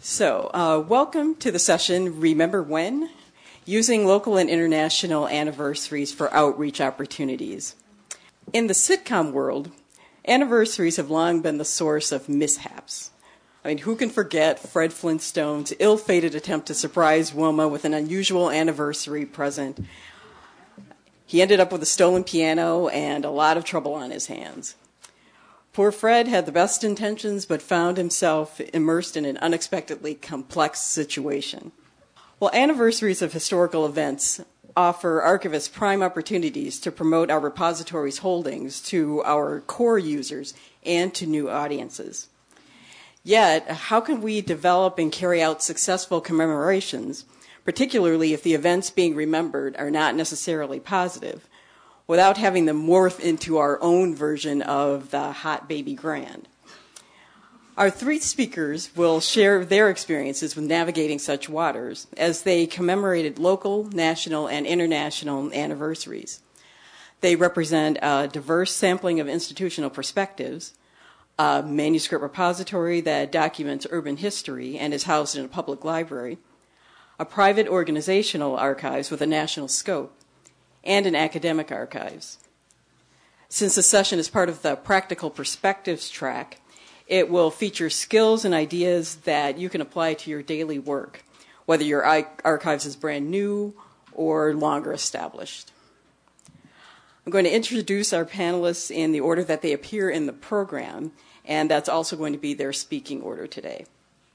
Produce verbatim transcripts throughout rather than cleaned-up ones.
So, uh, welcome to the session, Remember When? Using Local and International Anniversaries for Outreach Opportunities. In the sitcom world, anniversaries have long been the source of mishaps. I mean, who can forget Fred Flintstone's ill-fated attempt to surprise Wilma with an unusual anniversary present? He ended up with a stolen piano and a lot of trouble on his hands. Poor Fred had the best intentions, but found himself immersed in an unexpectedly complex situation. Well, anniversaries of historical events offer archivists prime opportunities to promote our repository's holdings to our core users and to new audiences. Yet, how can we develop and carry out successful commemorations, particularly if the events being remembered are not necessarily positive, without having them morph into our own version of the hot baby grand? Our three speakers will share their experiences with navigating such waters as they commemorated local, national, and international anniversaries. They represent a diverse sampling of institutional perspectives, a manuscript repository that documents urban history and is housed in a public library, a private organizational archives with a national scope, and an academic archives. Since the session is part of the Practical Perspectives track, it will feature skills and ideas that you can apply to your daily work, whether your archives is brand new or longer established. I'm going to introduce our panelists in the order that they appear in the program, and that's also going to be their speaking order today.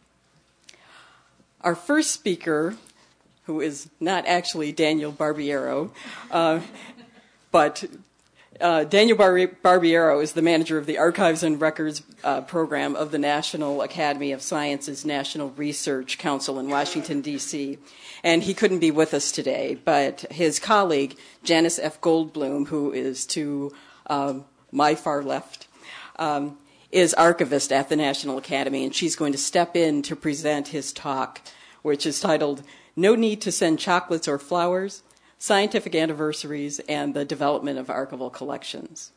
Our first speaker, who is not actually Daniel Barbiero, uh, but uh, Daniel Bar- Barbiero is the manager of the Archives and Records uh, program of the National Academy of Sciences National Research Council in Washington, D C, and he couldn't be with us today, but his colleague, Janice F. Goldblum, who is to um, my far left, um, is archivist at the National Academy, and she's going to step in to present his talk, which is titled No Need to Send Chocolates or Flowers, Scientific Anniversaries, and the Development of Archival Collections.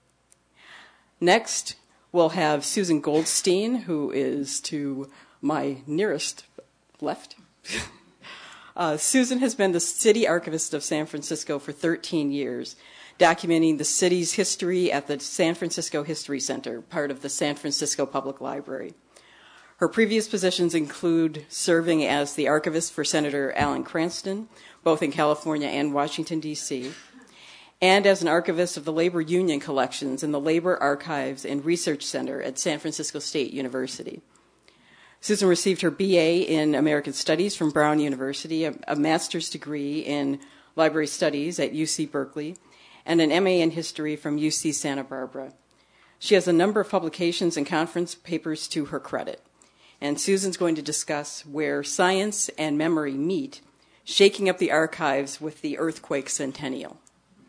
Next, we'll have Susan Goldstein, who is to my nearest left. uh, Susan has been the city archivist of San Francisco for thirteen years, documenting the city's history at the San Francisco History Center, part of the San Francisco Public Library. Her previous positions include serving as the archivist for Senator Alan Cranston, both in California and Washington, D C, and as an archivist of the labor union collections in the Labor Archives and Research Center at San Francisco State University. Susan received her B A in American Studies from Brown University, a, a master's degree in library studies at U C Berkeley, and an M A in history from U C Santa Barbara. She has a number of publications and conference papers to her credit. And Susan's going to discuss where science and memory meet, shaking up the archives with the Earthquake Centennial.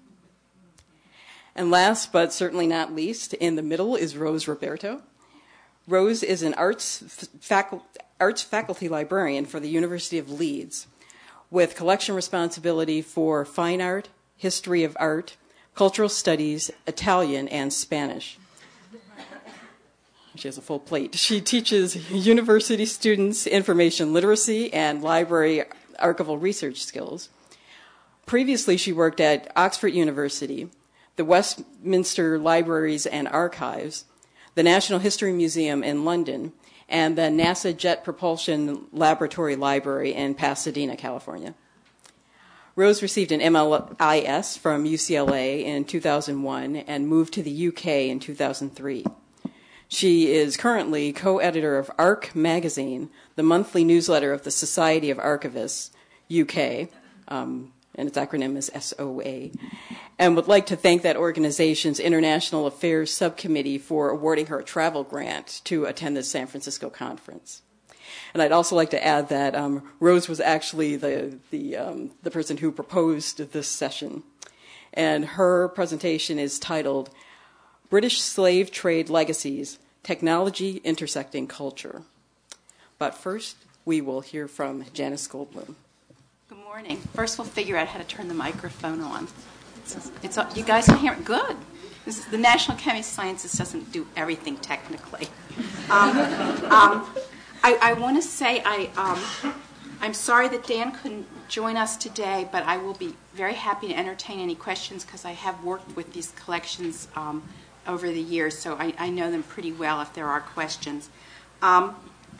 And last, but certainly not least, in the middle is Rose Roberto. Rose is an arts, facu- arts faculty librarian for the University of Leeds, with collection responsibility for fine art, history of art, cultural studies, Italian, and Spanish. She has a full plate. She teaches university students information literacy and library archival research skills. Previously, she worked at Oxford University, the Westminster Libraries and Archives, the National History Museum in London, and the NASA Jet Propulsion Laboratory Library in Pasadena, California. Rose received an M L I S from U C L A in two thousand one and moved to the U K in two thousand three. She is currently co-editor of Arc Magazine, the monthly newsletter of the Society of Archivists, U K, um, and its acronym is S O A, and would like to thank that organization's International Affairs Subcommittee for awarding her a travel grant to attend the San Francisco conference. And I'd also like to add that um, Rose was actually the, the, um, the person who proposed this session, and her presentation is titled British Slave Trade Legacies, Technology Intersecting Culture. But first, we will hear from Janice Goldblum. Good morning. First, we'll figure out how to turn the microphone on. It's, it's, you guys can hear it? Good. This is, the National Academy of Sciences doesn't do everything technically. Um, um, I, I want to say I, um, I'm sorry that Dan couldn't join us today, but I will be very happy to entertain any questions because I have worked with these collections um, over the years, so I, I know them pretty well if there are questions. Um,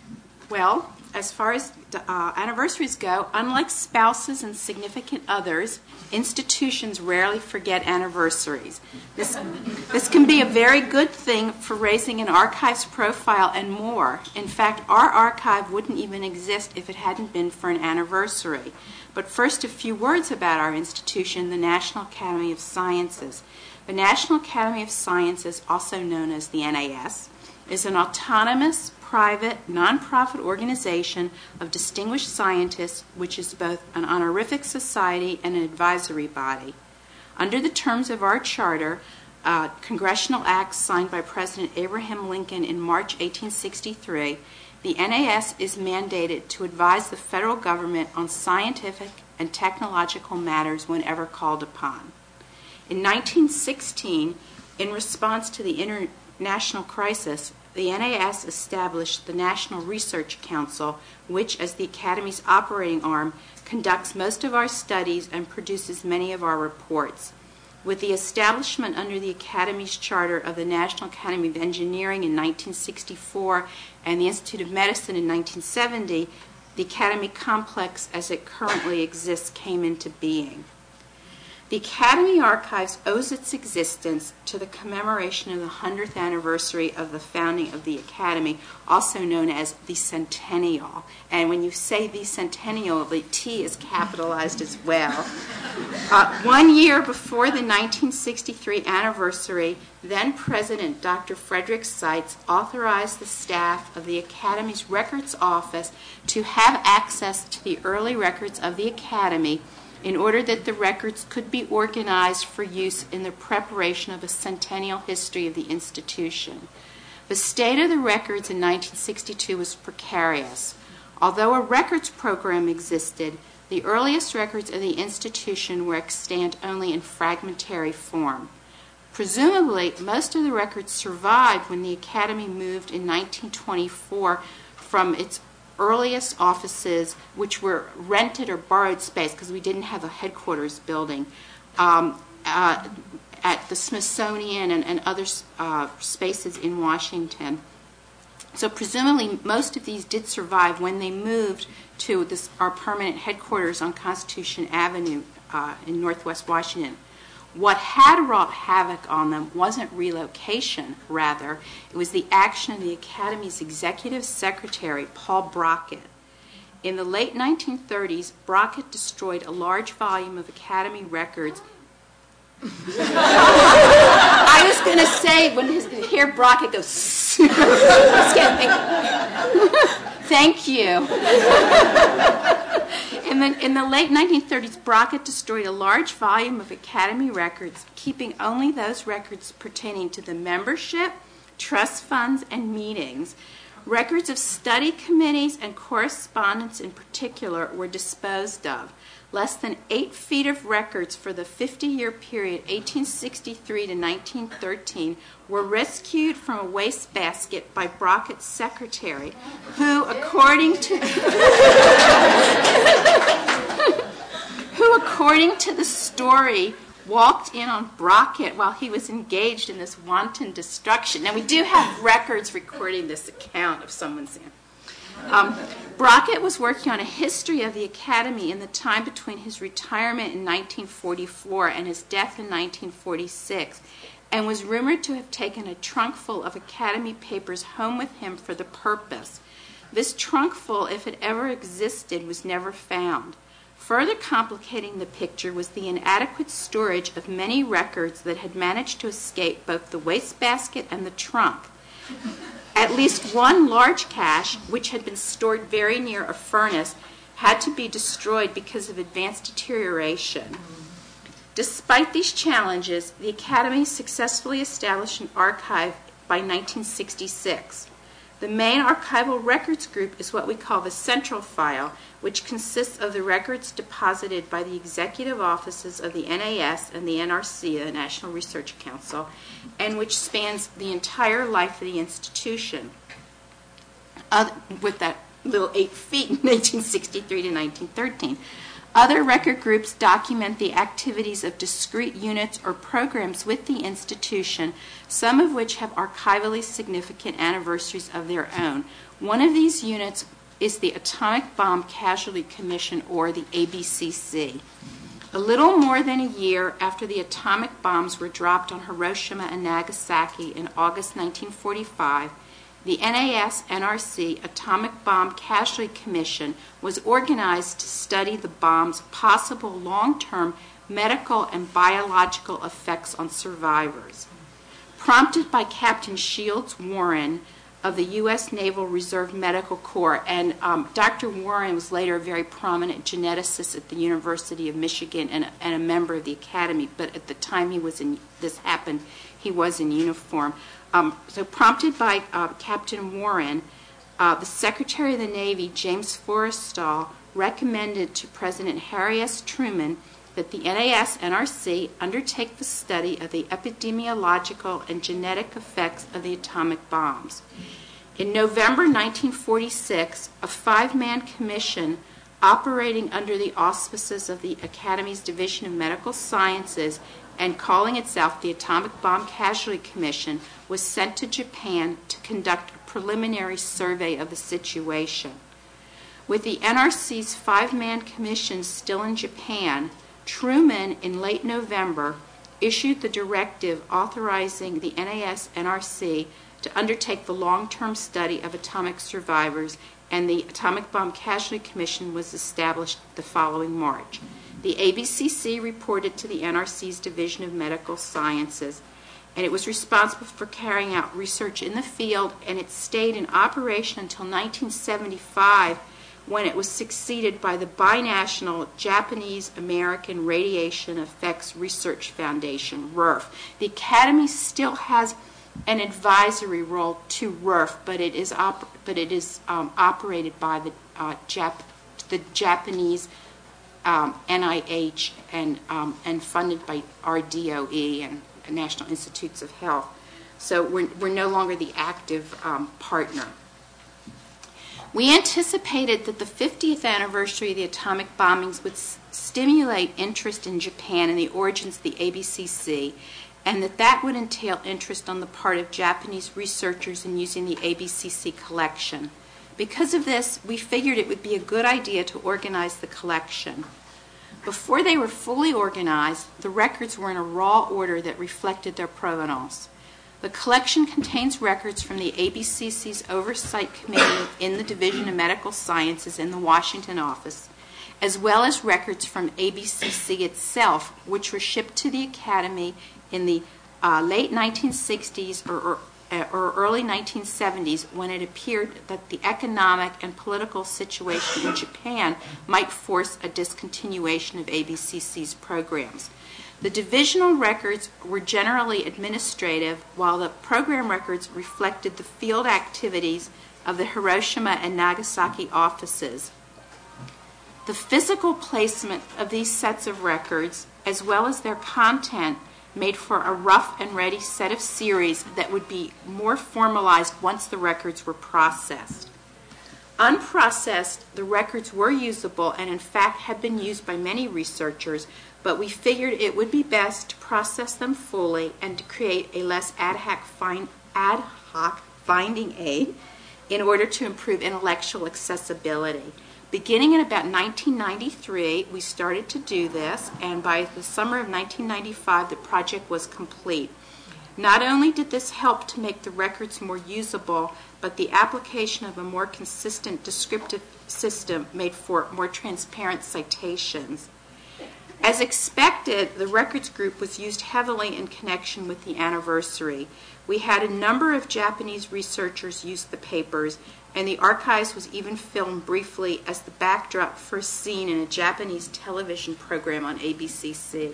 well, as far as uh, anniversaries go, unlike spouses and significant others, institutions rarely forget anniversaries. This, this can be a very good thing for raising an archive's profile and more. In fact, our archive wouldn't even exist if it hadn't been for an anniversary. But first, a few words about our institution, the National Academy of Sciences. The National Academy of Sciences, also known as the N A S, is an autonomous, private, nonprofit organization of distinguished scientists, which is both an honorific society and an advisory body. Under the terms of our charter, uh, congressional acts signed by President Abraham Lincoln in March eighteen sixty-three, the N A S is mandated to advise the federal government on scientific and technological matters whenever called upon. In nineteen sixteen, in response to the international crisis, the N A S established the National Research Council, which, as the Academy's operating arm, conducts most of our studies and produces many of our reports. With the establishment under the Academy's charter of the National Academy of Engineering in nineteen sixty-four and the Institute of Medicine in nineteen seventy, the Academy complex as it currently exists came into being. The Academy Archives owes its existence to the commemoration of the hundredth anniversary of the founding of the Academy, also known as the Centennial. And when you say the Centennial, the T is capitalized as well. Uh, one year before the nineteen sixty-three anniversary, then President Doctor Frederick Seitz authorized the staff of the Academy's Records Office to have access to the early records of the Academy in order that the records could be organized for use in the preparation of a centennial history of the institution. The state of the records in nineteen sixty-two was precarious. Although a records program existed, the earliest records of the institution were extant only in fragmentary form. Presumably, most of the records survived when the Academy moved in nineteen twenty-four from its earliest offices, which were rented or borrowed space because we didn't have a headquarters building, um, uh, at the Smithsonian and, and other uh, spaces in Washington. So presumably most of these did survive when they moved to this, our permanent headquarters on Constitution Avenue uh, in Northwest Washington. What had wrought havoc on them wasn't relocation, rather. It was the action of the Academy's executive secretary, Paul Brockett. In the late nineteen thirties, Brockett destroyed a large volume of Academy records. I was going to say, when his, hear Brockett go, thank you. In the, in the late nineteen thirties, Brockett destroyed a large volume of Academy records, keeping only those records pertaining to the membership, trust funds, and meetings. Records of study committees and correspondence in particular were disposed of. Less than eight feet of records for the fifty-year period, eighteen sixty-three to nineteen thirteen, were rescued from a wastebasket by Brockett's secretary, who, according to who, according to the story, walked in on Brockett while he was engaged in this wanton destruction. Now, we do have records recording this account of someone's in. Um, Brockett was working on a history of the Academy in the time between his retirement in nineteen forty-four and his death in nineteen forty-six, and was rumored to have taken a trunkful of Academy papers home with him for the purpose. This trunkful, if it ever existed, was never found. Further complicating the picture was the inadequate storage of many records that had managed to escape both the wastebasket and the trunk. At least one large cache, which had been stored very near a furnace, had to be destroyed because of advanced deterioration. Despite these challenges, the Academy successfully established an archive by nineteen sixty-six. The main archival records group is what we call the Central File, which consists of the records deposited by the executive offices of the N A S and the N R C, the National Research Council, and which spans the entire life of the institution. uh, with that little eight feet, nineteen sixty-three to nineteen thirteen. Other record groups document the activities of discrete units or programs with the institution, some of which have archivally significant anniversaries of their own. One of these units is the Atomic Bomb Casualty Commission, or the A B C C. A little more than a year after the atomic bombs were dropped on Hiroshima and Nagasaki in August nineteen forty-five, the N A S N R C Atomic Bomb Casualty Commission was organized to study the bomb's possible long-term medical and biological effects on survivors. Prompted by Captain Shields Warren of the U S Naval Reserve Medical Corps, and um, Doctor Warren was later a very prominent geneticist at the University of Michigan and, and a member of the Academy, but at the time he was in, this happened, he was in uniform. Um, so prompted by uh, Captain Warren, uh, the Secretary of the Navy, James Forrestal, recommended to President Harry S. Truman that the N A S N R C undertake the study of the epidemiological and genetic effects of the atomic bombs. In November nineteen forty-six, a five-man commission operating under the auspices of the Academy's Division of Medical Sciences and calling itself the Atomic Bomb Casualty Commission was sent to Japan to conduct a preliminary survey of the situation. With the N R C's five-man commission still in Japan, Truman, in late November, issued the directive authorizing the N A S N R C to undertake the long-term study of atomic survivors, and the Atomic Bomb Casualty Commission was established the following March. The A B C C reported to the N R C's Division of Medical Sciences, and it was responsible for carrying out research in the field, and it stayed in operation until nineteen seventy-five, when it was succeeded by the binational Japanese-American Radiation Effects Research Foundation, R R F. The Academy still has an advisory role to R R F, but it is op- but it is um, operated by the uh, Jap- the Japanese um, N I H and um, and funded by R D O E and National Institutes of Health. So we're we're no longer the active um, partner. We anticipated that the fiftieth anniversary of the atomic bombings would s- stimulate interest in Japan and the origins of the A B C C, and that that would entail interest on the part of Japanese researchers in using the A B C C collection. Because of this, we figured it would be a good idea to organize the collection. Before they were fully organized, the records were in a raw order that reflected their provenance. The collection contains records from the A B C C's Oversight Committee in the Division of Medical Sciences in the Washington office, as well as records from A B C C itself, which were shipped to the Academy in the uh, late nineteen sixties or, or, or early nineteen seventies, when it appeared that the economic and political situation in Japan might force a discontinuation of A B C C's programs. The divisional records were generally administrative, while the program records reflected the field activities of the Hiroshima and Nagasaki offices. The physical placement of these sets of records, as well as their content, made for a rough and ready set of series that would be more formalized once the records were processed. Unprocessed, the records were usable and in fact had been used by many researchers, but we figured it would be best to process them fully and to create a less ad hoc, find, ad hoc finding aid in order to improve intellectual accessibility. Beginning in about nineteen ninety-three, we started to do this, and by the summer of nineteen ninety-five, the project was complete. Not only did this help to make the records more usable, but the application of a more consistent descriptive system made for more transparent citations. As expected, the records group was used heavily in connection with the anniversary. We had a number of Japanese researchers use the papers, and the archives was even filmed briefly as the backdrop for a scene in a Japanese television program on A B C C.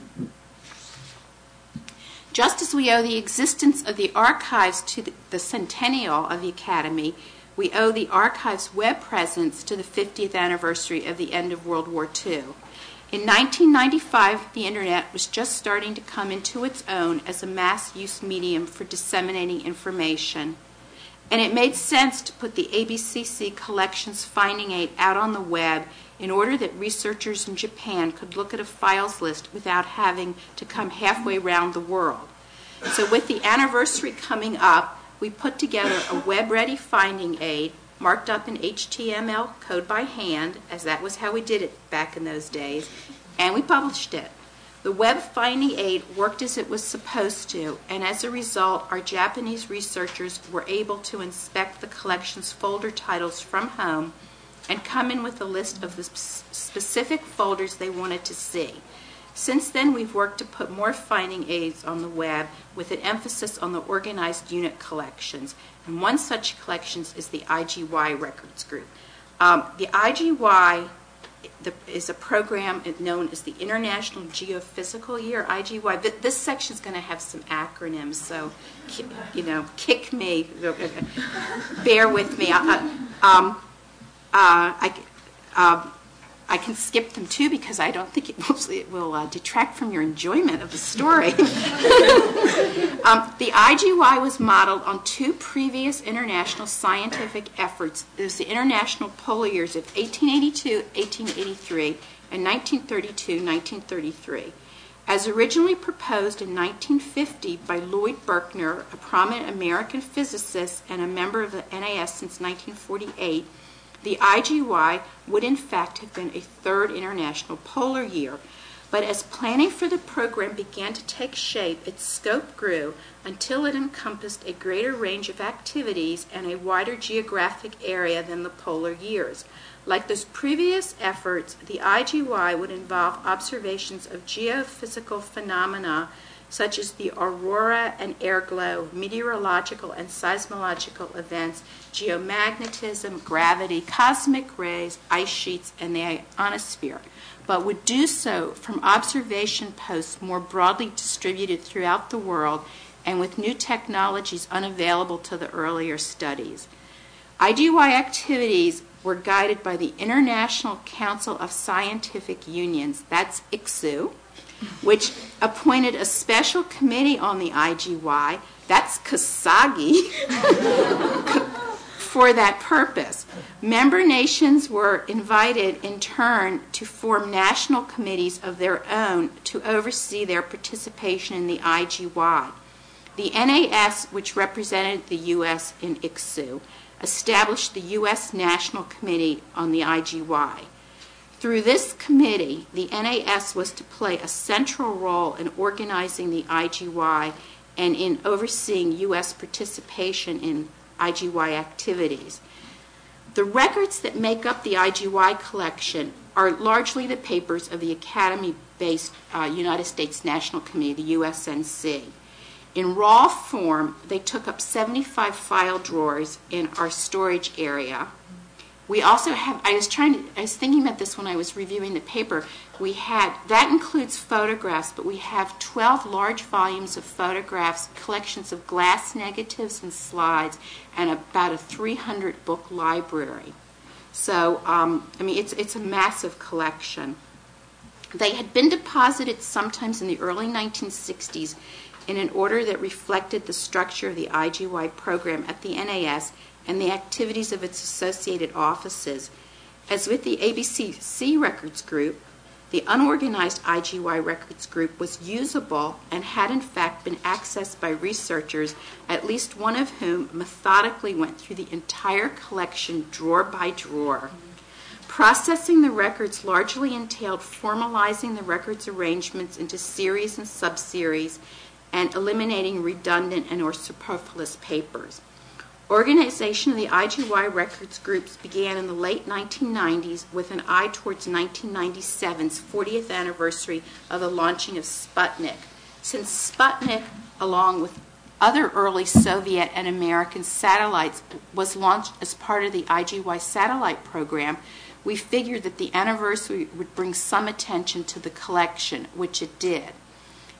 Just as we owe the existence of the archives to the, the centennial of the Academy, we owe the archives' web presence to the fiftieth anniversary of the end of World War Two. In nineteen ninety-five, the Internet was just starting to come into its own as a mass-use medium for disseminating information. And it made sense to put the A B C C Collections Finding Aid out on the web in order that researchers in Japan could look at a files list without having to come halfway around the world. So with the anniversary coming up, we put together a web-ready finding aid marked up in H T M L code by hand, as that was how we did it back in those days, and we published it. The web finding aid worked as it was supposed to, and as a result, our Japanese researchers were able to inspect the collection's folder titles from home and come in with a list of the specific folders they wanted to see. Since then, we've worked to put more finding aids on the web with an emphasis on the organized unit collections, and one such collection is the I G Y Records Group. Um, the I G Y The, is a program known as the International Geophysical Year, I G Y. This section is going to have some acronyms, so, you know, kick me, bear with me. I, um, uh, I, uh, I can skip them too because I don't think it will, it will uh, detract from your enjoyment of the story. um, the I G Y was modeled on two previous international scientific efforts. There's the International Polar Years of eighteen eighty-two, eighteen eighty-three, and nineteen thirty-two, nineteen thirty-three. As originally proposed in nineteen fifty by Lloyd Berkner, a prominent American physicist and a member of the N A S since nineteen forty-eight, the I G Y would in fact have been a third international polar year. But as planning for the program began to take shape, its scope grew until it encompassed a greater range of activities and a wider geographic area than the polar years. Like those previous efforts, the I G Y would involve observations of geophysical phenomena such as the aurora and airglow, meteorological and seismological events, geomagnetism, gravity, cosmic rays, ice sheets, and the ionosphere, but would do so from observation posts more broadly distributed throughout the world and with new technologies unavailable to the earlier studies. I G Y activities were guided by the International Council of Scientific Unions, that's I C S U, which appointed a special committee on the I G Y, that's Kasagi, for that purpose. Member nations were invited in turn to form national committees of their own to oversee their participation in the I G Y. The N A S, which represented the U S in I C S U, established the U S National Committee on the I G Y. Through this committee, the N A S was to play a central role in organizing the I G Y and in overseeing U S participation in I G Y activities. The records that make up the I G Y collection are largely the papers of the Academy-based uh, United States National Committee, the U S N C. In raw form, they took up seventy-five file drawers in our storage area. We also have, I was trying to, I was thinking about this when I was reviewing the paper. We had, that includes photographs, but we have twelve large volumes of photographs, collections of glass negatives and slides, and about a three hundred book library. So, um, I mean, it's, it's a massive collection. They had been deposited sometimes in the early nineteen sixties in an order that reflected the structure of the I G Y program at the N A S and the activities of its associated offices. As with the A B C C Records Group, the unorganized I G Y Records Group was usable and had in fact been accessed by researchers, at least one of whom methodically went through the entire collection drawer by drawer. Processing the records largely entailed formalizing the records arrangements into series and subseries and eliminating redundant and or superfluous papers. Organization of the I G Y Records Groups began in the late nineteen nineties with an eye towards nineteen ninety-seven's fortieth anniversary of the launching of Sputnik. Since Sputnik, along with other early Soviet and American satellites, was launched as part of the I G Y satellite program, we figured that the anniversary would bring some attention to the collection, which it did.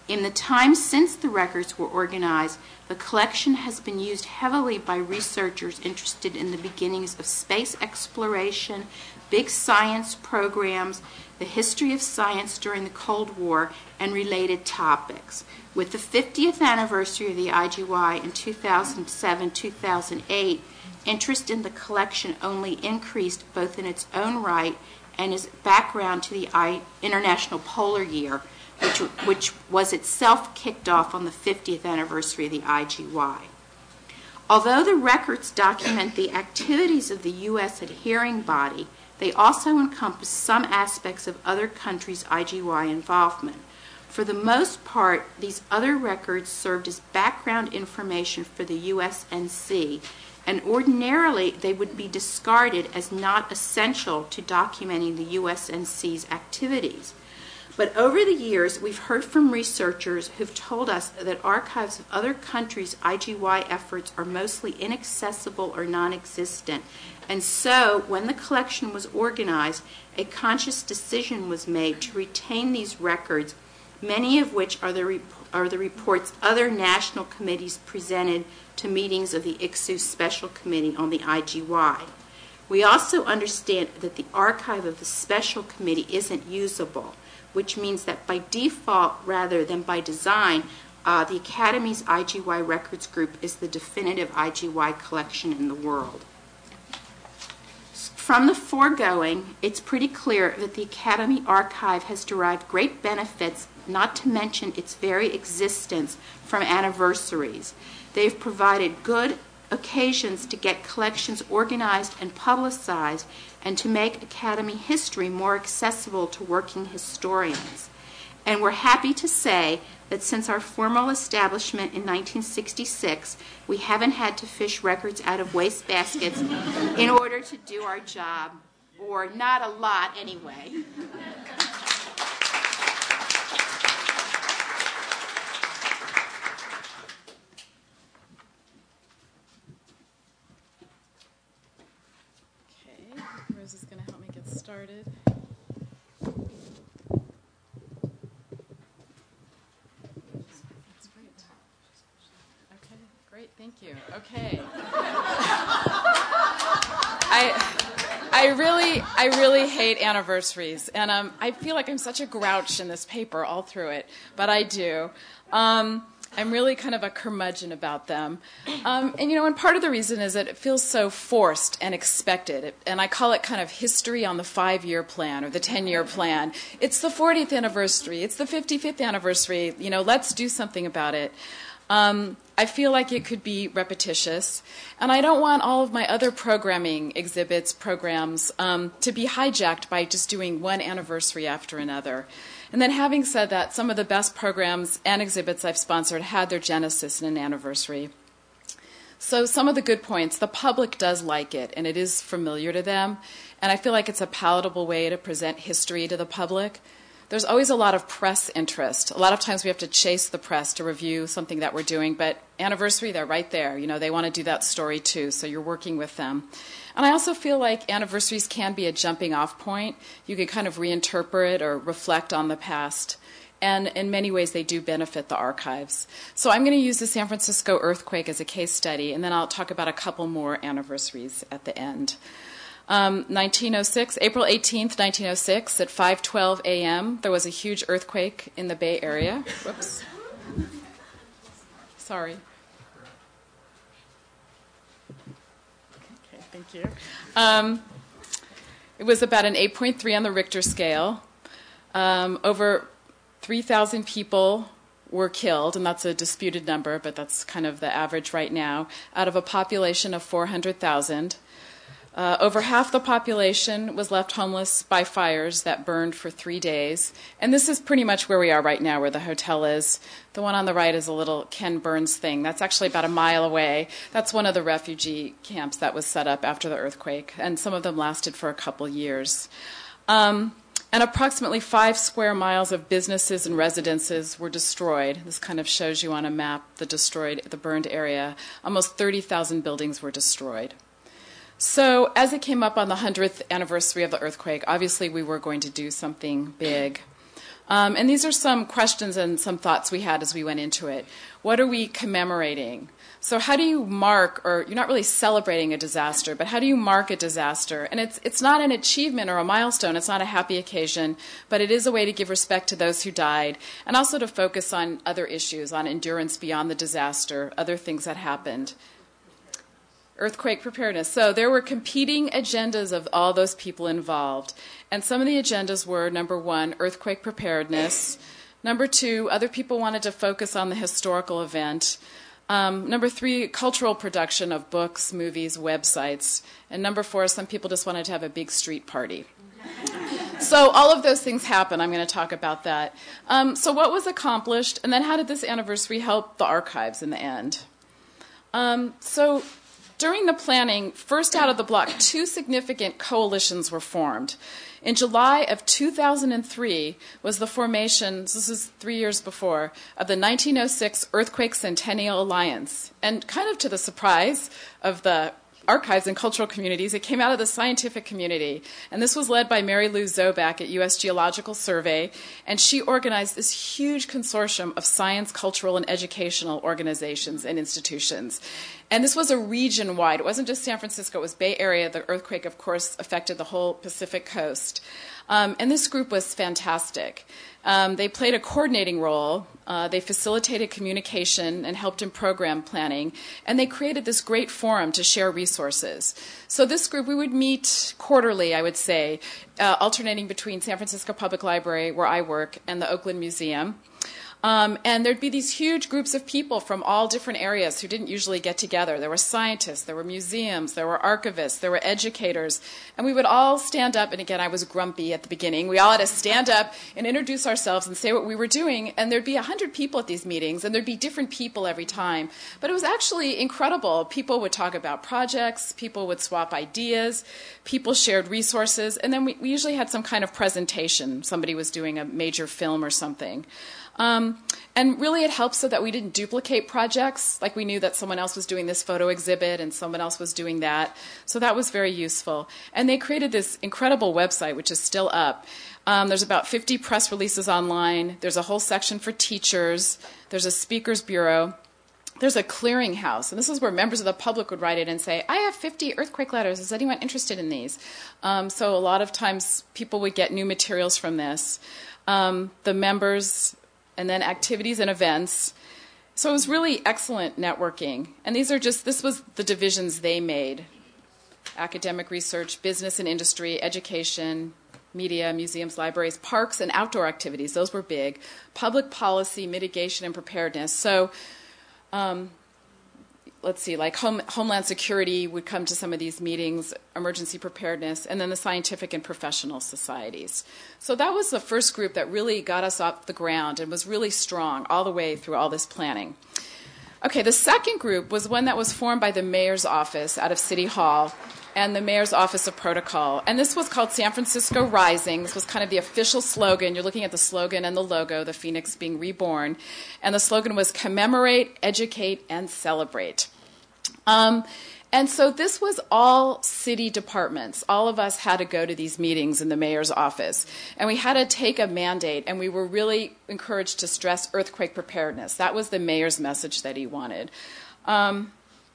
In the time since the records were organized, the collection has been used heavily by researchers interested in the beginnings of space exploration, big science programs, the history of science during the Cold War, and related topics. With the fiftieth anniversary of the I G Y in two thousand seven to two thousand eight, interest in the collection only increased both in its own right and as background to the I- International Polar Year, which, which was itself kicked off on the fiftieth anniversary of the I G Y. Although the records document the activities of the U S adhering body, they also encompass some aspects of other countries' I G Y involvement. For the most part, these other records served as background information for the U S N C, and ordinarily they would be discarded as not essential to documenting the U S N C's activities. But over the years, we've heard from researchers who've told us that archives of other countries' I G Y efforts are mostly inaccessible or non-existent. And so, when the collection was organized, a conscious decision was made to retain these records, many of which are the, rep- are the reports other national committees presented to meetings of the I C S U Special Committee on the I G Y. We also understand that the archive of the Special Committee isn't usable, which means that by default rather than by design, uh, the Academy's I G Y Records Group is the definitive I G Y collection in the world. From the foregoing, it's pretty clear that the Academy Archive has derived great benefits, not to mention its very existence, from anniversaries. They've provided good occasions to get collections organized and publicized and to make Academy history more accessible to working historians. And we're happy to say that since our formal establishment in nineteen sixty-six, we haven't had to fish records out of wastebaskets in order to do our job, or not a lot anyway. Okay, Rose is going to help me get started. Great, thank you. Okay. I I really I really hate anniversaries, and um, I feel like I'm such a grouch in this paper all through it, but I do. Um, I'm really kind of a curmudgeon about them. Um, and, you know, and part of the reason is that it feels so forced and expected. It, and I call it kind of history on the five-year plan or the ten-year plan. It's the fortieth anniversary. It's the fifty-fifth anniversary. You know, let's do something about it. Um, I feel like it could be repetitious, and I don't want all of my other programming exhibits, programs, um, to be hijacked by just doing one anniversary after another. And then having said that, some of the best programs and exhibits I've sponsored had their genesis in an anniversary. So some of the good points, the public does like it, and it is familiar to them, and I feel like it's a palatable way to present history to the public. There's always a lot of press interest. A lot of times we have to chase the press to review something that we're doing, but anniversary, they're right there. You know, they want to do that story too, so you're working with them. And I also feel like anniversaries can be a jumping off point. You can kind of reinterpret or reflect on the past. And in many ways, they do benefit the archives. So I'm going to use the San Francisco earthquake as a case study, and then I'll talk about a couple more anniversaries at the end. Um, nineteen oh six, April eighteenth, nineteen oh six, at five twelve a.m., there was a huge earthquake in the Bay Area. Whoops. Sorry. Okay, thank you. Um, it was about an eight point three on the Richter scale. Um, over three thousand people were killed, and that's a disputed number, but that's kind of the average right now, out of a population of four hundred thousand. Uh, over half the population was left homeless by fires that burned for three days. And this is pretty much where we are right now, where the hotel is. The one on the right is a little Ken Burns thing. That's actually about a mile away. That's one of the refugee camps that was set up after the earthquake. And some of them lasted for a couple years. Um, and approximately five square miles of businesses and residences were destroyed. This kind of shows you on a map the destroyed, the burned area. Almost thirty thousand buildings were destroyed. So as it came up on the hundredth anniversary of the earthquake, obviously we were going to do something big. Um, and these are some questions and some thoughts we had as we went into it. What are we commemorating? So how do you mark, or you're not really celebrating a disaster, but how do you mark a disaster? And it's it's not an achievement or a milestone. It's not a happy occasion, but it is a way to give respect to those who died, and also to focus on other issues, on endurance beyond the disaster, other things that happened. Earthquake preparedness. So there were competing agendas of all those people involved. And some of the agendas were, number one, earthquake preparedness. Number two, other people wanted to focus on the historical event. Um, number three, cultural production of books, movies, websites. And number four, some people just wanted to have a big street party. So all of those things happen. I'm going to talk about that. Um, so what was accomplished, and then how did this anniversary help the archives in the end? Um, so during the planning, first out of the block, two significant coalitions were formed. In July of two thousand three was the formation, this is three years before, of the nineteen oh six Earthquake Centennial Alliance. And kind of to the surprise of the archives and cultural communities, it came out of the scientific community. And this was led by Mary Lou Zobak at U S Geological Survey. And she organized this huge consortium of science, cultural, and educational organizations and institutions. And this was a region-wide. It wasn't just San Francisco. It was Bay Area. The earthquake, of course, affected the whole Pacific coast. Um, and this group was fantastic. Um, they played a coordinating role. Uh, they facilitated communication and helped in program planning. And they created this great forum to share resources. So this group, we would meet quarterly, I would say, uh, alternating between San Francisco Public Library, where I work, and the Oakland Museum. Um, and there'd be these huge groups of people from all different areas who didn't usually get together. There were scientists, there were museums, there were archivists, there were educators. And we would all stand up, and again, I was grumpy at the beginning. We all had to stand up and introduce ourselves and say what we were doing. And there'd be one hundred people at these meetings, and there'd be different people every time. But it was actually incredible. People would talk about projects, people would swap ideas, people shared resources, and then we, we usually had some kind of presentation. Somebody was doing a major film or something. Um, and really it helped so that we didn't duplicate projects, like we knew that someone else was doing this photo exhibit and someone else was doing that. So that was very useful. And they created this incredible website, which is still up. Um, there's about fifty press releases online. There's a whole section for teachers. There's a speakers bureau. There's a clearinghouse, and this is where members of the public would write in and say, I have fifty earthquake letters. Is anyone interested in these? Um, so a lot of times people would get new materials from this. Um, the members... and then activities and events. So it was really excellent networking. And these are just, this was the divisions they made. Academic research, business and industry, education, media, museums, libraries, parks, and outdoor activities. Those were big. Public policy, mitigation, and preparedness. So um, let's see, like home, Homeland Security would come to some of these meetings, emergency preparedness, and then the scientific and professional societies. So that was the first group that really got us off the ground and was really strong all the way through all this planning. Okay, the second group was one that was formed by the mayor's office out of City Hall and the mayor's office of protocol. And this was called San Francisco Rising. This was kind of the official slogan. You're looking at the slogan and the logo, the phoenix being reborn. And the slogan was commemorate, educate, and celebrate. Um, and so this was all city departments. All of us had to go to these meetings in the mayor's office. And we had to take a mandate, and we were really encouraged to stress earthquake preparedness. That was the mayor's message that he wanted. Um,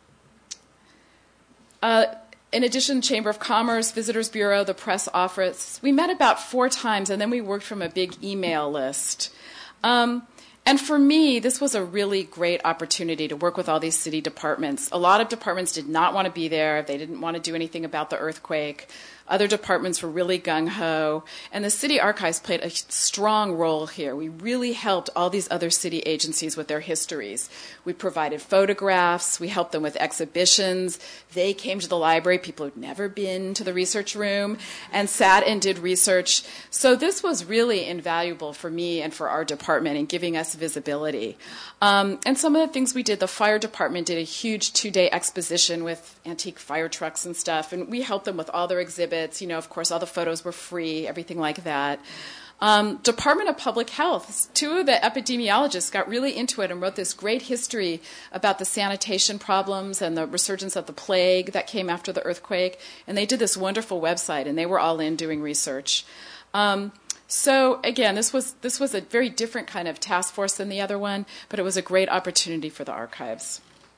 uh, in addition, Chamber of Commerce, Visitors Bureau, the press office, we met about four times, and then we worked from a big email list. Um, And for me, this was a really great opportunity to work with all these city departments. A lot of departments did not want to be there. They didn't want to do anything about the earthquake. Other departments were really gung-ho. And the city archives played a strong role here. We really helped all these other city agencies with their histories. We provided photographs. We helped them with exhibitions. They came to the library, people who'd never been to the research room, and sat and did research. So this was really invaluable for me and for our department in giving us visibility. Um, and some of the things we did, the fire department did a huge two-day exposition with antique fire trucks and stuff, and we helped them with all their exhibits. You know, of course, all the photos were free, everything like that. Um, Department of Public Health, two of the epidemiologists got really into it and wrote this great history about the sanitation problems and the resurgence of the plague that came after the earthquake. And they did this wonderful website, and they were all in doing research. Um, So again, this was this was a very different kind of task force than the other one, but it was a great opportunity for the archives.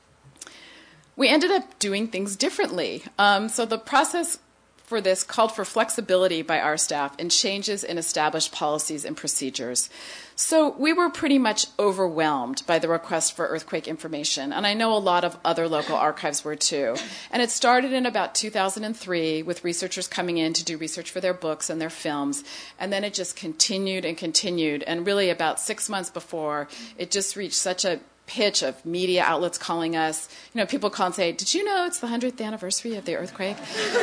We ended up doing things differently. Um, so the process for this called for flexibility by our staff and changes in established policies and procedures. So we were pretty much overwhelmed by the request for earthquake information, and I know a lot of other local archives were too. And it started in about two thousand three with researchers coming in to do research for their books and their films, and then it just continued and continued, and really about six months before, it just reached such a pitch of media outlets calling us. You know, people call and say, did you know it's the hundredth anniversary of the earthquake?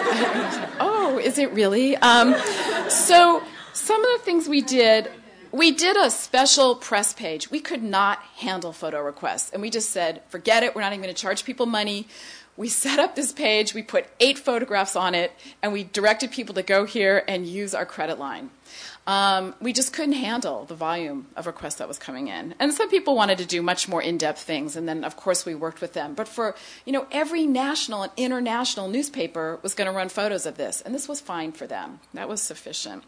Oh, is it really? Um, so some of the things we did, we did a special press page. We could not handle photo requests, and we just said, forget it, we're not even going to charge people money. We set up this page, we put eight photographs on it, and we directed people to go here and use our credit line. Um, we just couldn't handle the volume of requests that was coming in. And some people wanted to do much more in-depth things, and then, of course, we worked with them. But for, you know, every national and international newspaper was going to run photos of this, and this was fine for them. That was sufficient.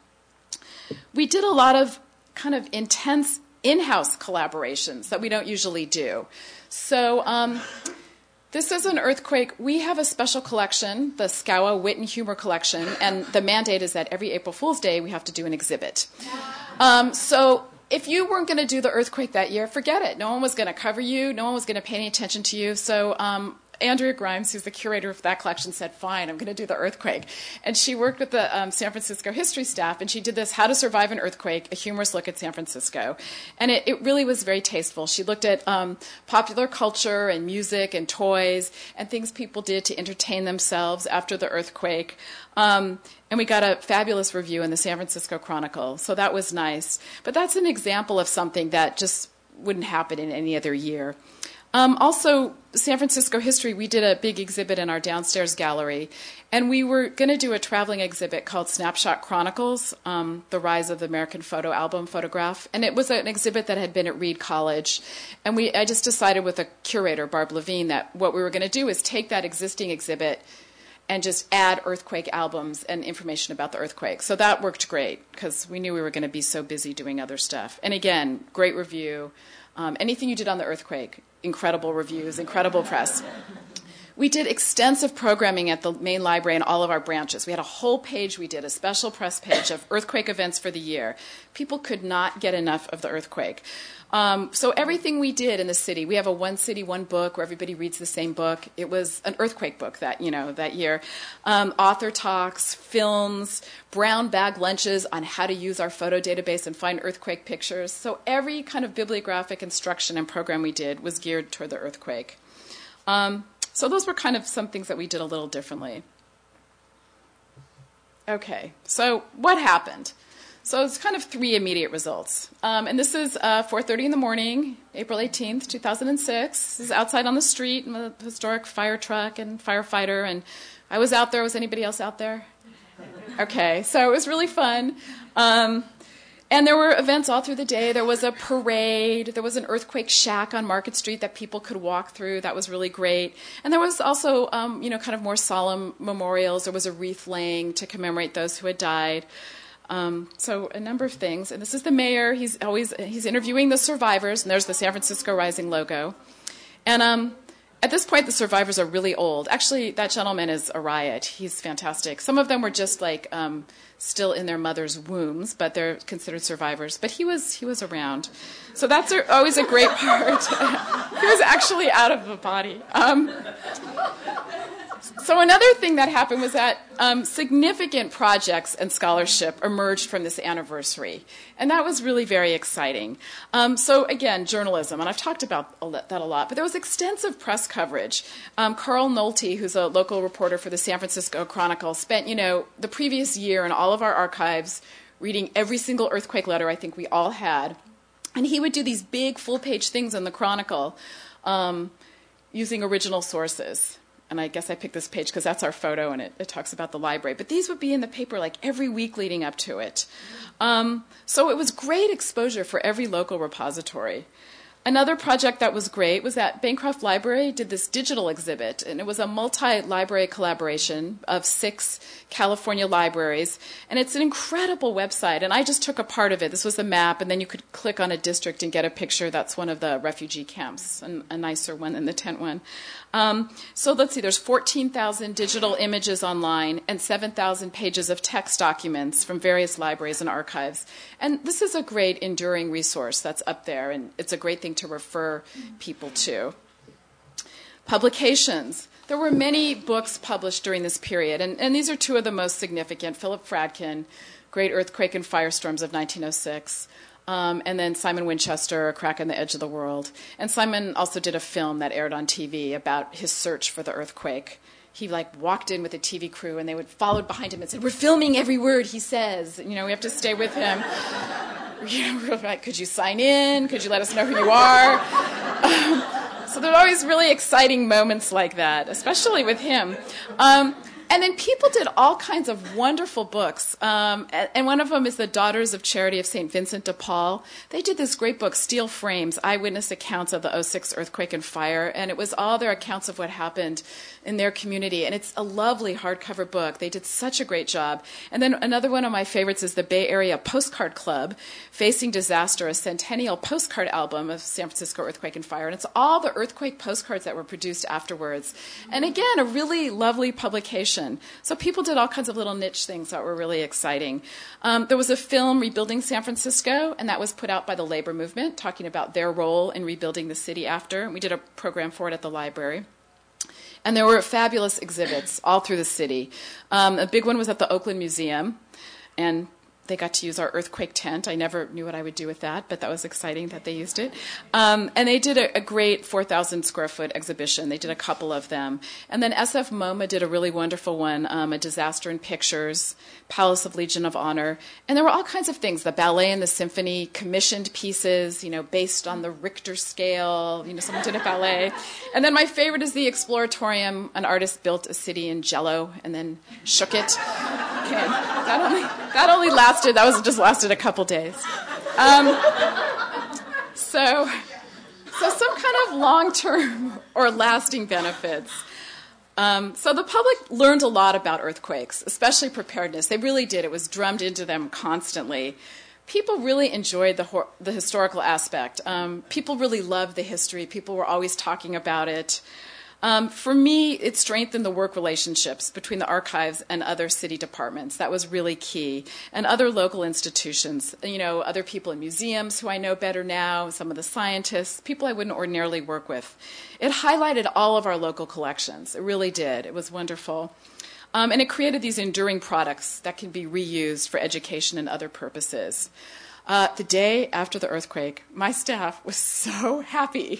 We did a lot of kind of intense in-house collaborations that we don't usually do. So um, this is an earthquake. We have a special collection, the Scowa Wit and Humor Collection, and the mandate is that every April Fool's Day we have to do an exhibit. Um, so if you weren't going to do the earthquake that year, forget it. No one was going to cover you. No one was going to pay any attention to you. So um, Andrea Grimes, who's the curator of that collection, said, fine, I'm going to do the earthquake. And she worked with the um, San Francisco history staff, and she did this How to Survive an Earthquake, a humorous look at San Francisco. And it, it really was very tasteful. She looked at um, popular culture and music and toys and things people did to entertain themselves after the earthquake. Um, and we got a fabulous review in the San Francisco Chronicle, so that was nice. But that's an example of something that just wouldn't happen in any other year. Um, also, San Francisco history, we did a big exhibit in our downstairs gallery, and we were going to do a traveling exhibit called Snapshot Chronicles, um, the rise of the American photo album photograph. And it was an exhibit that had been at Reed College. And we, I just decided with a curator, Barb Levine, that what we were going to do is take that existing exhibit and just add earthquake albums and information about the earthquake. So that worked great, because we knew we were going to be so busy doing other stuff. And again, great review. Um, anything you did on the earthquake, incredible reviews, incredible press. We did extensive programming at the main library and all of our branches. We had a whole page we did, a special press page of earthquake events for the year. People could not get enough of the earthquake. Um, so everything we did in the city, we have a one city, one book where everybody reads the same book. It was an earthquake book that, you know, that year. Um, author talks, films, brown bag lunches on how to use our photo database and find earthquake pictures. So every kind of bibliographic instruction and program we did was geared toward the earthquake. Um, so those were kind of some things that we did a little differently. Okay, so what happened? So it's kind of three immediate results. Um, and this is uh, four thirty in the morning, April eighteenth, two thousand six. This is outside on the street, in a historic fire truck and firefighter. And I was out there. Was anybody else out there? Okay, so it was really fun. Um, and there were events all through the day. There was a parade. There was an earthquake shack on Market Street that people could walk through. That was really great. And there was also, um, you know, kind of more solemn memorials. There was a wreath laying to commemorate those who had died. Um, so a number of things. And this is the mayor. He's always he's interviewing the survivors, and there's the San Francisco Rising logo. And um, at this point, the survivors are really old. Actually, that gentleman is a riot. He's fantastic. Some of them were just like um, still in their mother's wombs, but they're considered survivors. But he was he was around. So that's a, always a great part. He was actually out of the body. Um, So another thing that happened was that um, significant projects and scholarship emerged from this anniversary, and that was really very exciting. Um, so again, journalism, and I've talked about that a lot, but there was extensive press coverage. Um, Carl Nolte, who's a local reporter for the San Francisco Chronicle, spent, you know, the previous year in all of our archives reading every single earthquake letter I think we all had, and he would do these big full-page things in the Chronicle um, using original sources. And I guess I picked this page because that's our photo, and it, it talks about the library. But these would be in the paper like every week leading up to it. Um, so it was great exposure for every local repository. Another project that was great was that Bancroft Library did this digital exhibit, and it was a multi-library collaboration of six California libraries, and it's an incredible website, and I just took a part of it. This was a map, and then you could click on a district and get a picture. That's one of the refugee camps, a, a nicer one than the tent one. Um, so let's see, there's fourteen thousand digital images online and seven thousand pages of text documents from various libraries and archives. And this is a great enduring resource that's up there, and it's a great thing to refer people to. Publications. There were many books published during this period, and, and these are two of the most significant. Philip Fradkin, Great Earthquake and Firestorms of nineteen oh six, um, and then Simon Winchester, A Crack on the Edge of the World. And Simon also did a film that aired on T V about his search for the earthquake. He like walked in with a T V crew, and they would follow behind him and said, "We're filming every word he says. You know, we have to stay with him." You know, we're like, "Could you sign in? Could you let us know who you are?" Um, so there are always really exciting moments like that, especially with him. Um, And then people did all kinds of wonderful books. Um, and one of them is The Daughters of Charity of Saint Vincent de Paul. They did this great book, Steel Frames, Eyewitness Accounts of the oh six Earthquake and Fire. And it was all their accounts of what happened in their community. And it's a lovely hardcover book. They did such a great job. And then another one of my favorites is the Bay Area Postcard Club, Facing Disaster, a centennial postcard album of San Francisco Earthquake and Fire. And it's all the earthquake postcards that were produced afterwards. And again, a really lovely publication. So people did all kinds of little niche things that were really exciting. Um, there was a film, Rebuilding San Francisco, and that was put out by the labor movement, talking about their role in rebuilding the city after. And we did a program for it at the library. And there were fabulous exhibits all through the city. Um, a big one was at the Oakland Museum, and they got to use our earthquake tent. I never knew what I would do with that, but that was exciting that they used it. Um, and they did a, a great four thousand square foot exhibition. They did a couple of them. And then S F MoMA did a really wonderful one, um, A Disaster in Pictures, Palace of Legion of Honor. And there were all kinds of things, the ballet and the symphony, commissioned pieces, you know, based on the Richter scale. You know, someone did a ballet. And then my favorite is the Exploratorium. An artist built a city in Jell-O and then shook it. Okay, that only, that only lasted. That was just lasted a couple days. Um, so, so some kind of long-term or lasting benefits. Um, so the public learned a lot about earthquakes, especially preparedness. They really did. It was drummed into them constantly. People really enjoyed the hor- the historical aspect. Um, people really loved the history. People were always talking about it. Um, for me, it strengthened the work relationships between the archives and other city departments. That was really key. And other local institutions, you know, other people in museums who I know better now, some of the scientists, people I wouldn't ordinarily work with. It highlighted all of our local collections. It really did. It was wonderful. Um, and it created these enduring products that can be reused for education and other purposes. Uh, the day after the earthquake, my staff was so happy.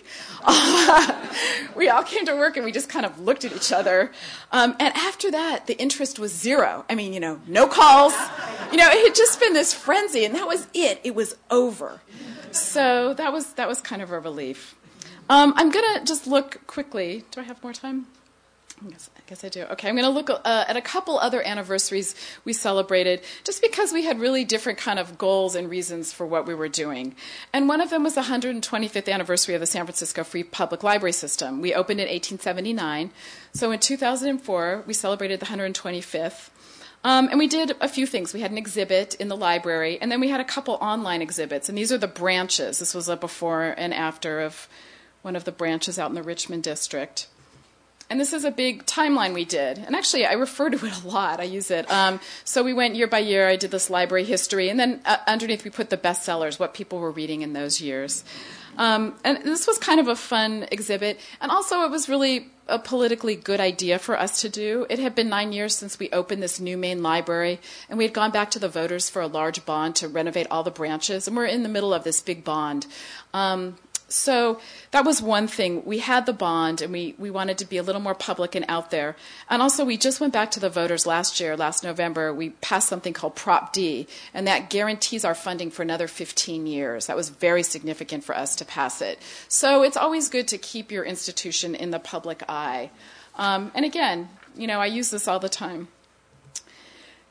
We all came to work and we just kind of looked at each other. Um, and after that, the interest was zero. I mean, you know, no calls. You know, it had just been this frenzy, and that was it. It was over. So that was that was kind of a relief. Um, I'm going to just look quickly. Do I have more time? I guess, I guess I do. Okay, I'm going to look uh, at a couple other anniversaries we celebrated, just because we had really different kind of goals and reasons for what we were doing. And one of them was the one hundred twenty-fifth anniversary of the San Francisco Free Public Library System. We opened in eighteen seventy-nine. So in two thousand four, we celebrated the one hundred twenty-fifth. Um, and we did a few things. We had an exhibit in the library, and then we had a couple online exhibits. And these are the branches. This was a before and after of one of the branches out in the Richmond district. And this is a big timeline we did. And actually, I refer to it a lot. I use it. Um, so we went year by year. I did this library history. And then uh, underneath, we put the bestsellers, what people were reading in those years. Um, and this was kind of a fun exhibit. And also, it was really a politically good idea for us to do. It had been nine years since we opened this new main library. And we had gone back to the voters for a large bond to renovate all the branches. And we're in the middle of this big bond. Um, So that was one thing. We had the bond, and we, we wanted to be a little more public and out there. And also, we just went back to the voters last year, last November. We passed something called Prop D, and that guarantees our funding for another fifteen years. That was very significant for us to pass it. So it's always good to keep your institution in the public eye. Um, and again, you know, I use this all the time.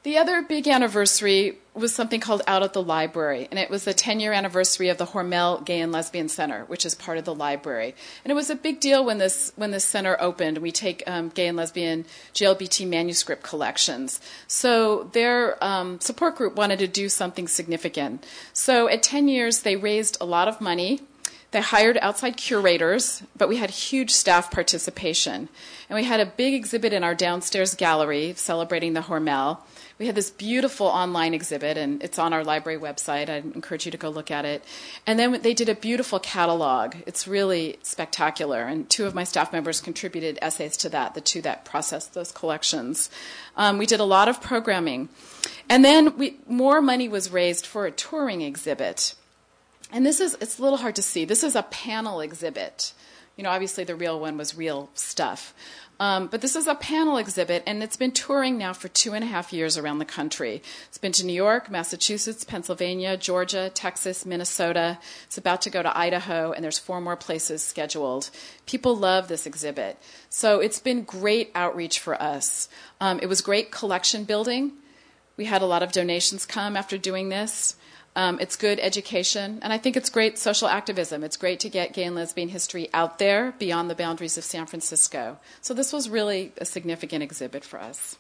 The other big anniversary was something called Out at the Library, and it was the ten-year anniversary of the Hormel Gay and Lesbian Center, which is part of the library. And it was a big deal when this when this center opened. We take um, gay and lesbian G L B T manuscript collections. So their um, support group wanted to do something significant. So at ten years, they raised a lot of money. They hired outside curators, but we had huge staff participation. And we had a big exhibit in our downstairs gallery celebrating the Hormel. We had this beautiful online exhibit, and it's on our library website. I encourage you to go look at it. And then they did a beautiful catalog. It's really spectacular, and two of my staff members contributed essays to that, the two that processed those collections. Um, we did a lot of programming. And then we, more money was raised for a touring exhibit. And this is, it's a little hard to see. This is a panel exhibit. You know, obviously the real one was real stuff. Um, but this is a panel exhibit, and it's been touring now for two and a half years around the country. It's been to New York, Massachusetts, Pennsylvania, Georgia, Texas, Minnesota. It's about to go to Idaho, and there's four more places scheduled. People love this exhibit. So it's been great outreach for us. Um, it was great collection building. We had a lot of donations come after doing this. Um, it's good education, and I think it's great social activism. It's great to get gay and lesbian history out there beyond the boundaries of San Francisco. So this was really a significant exhibit for us.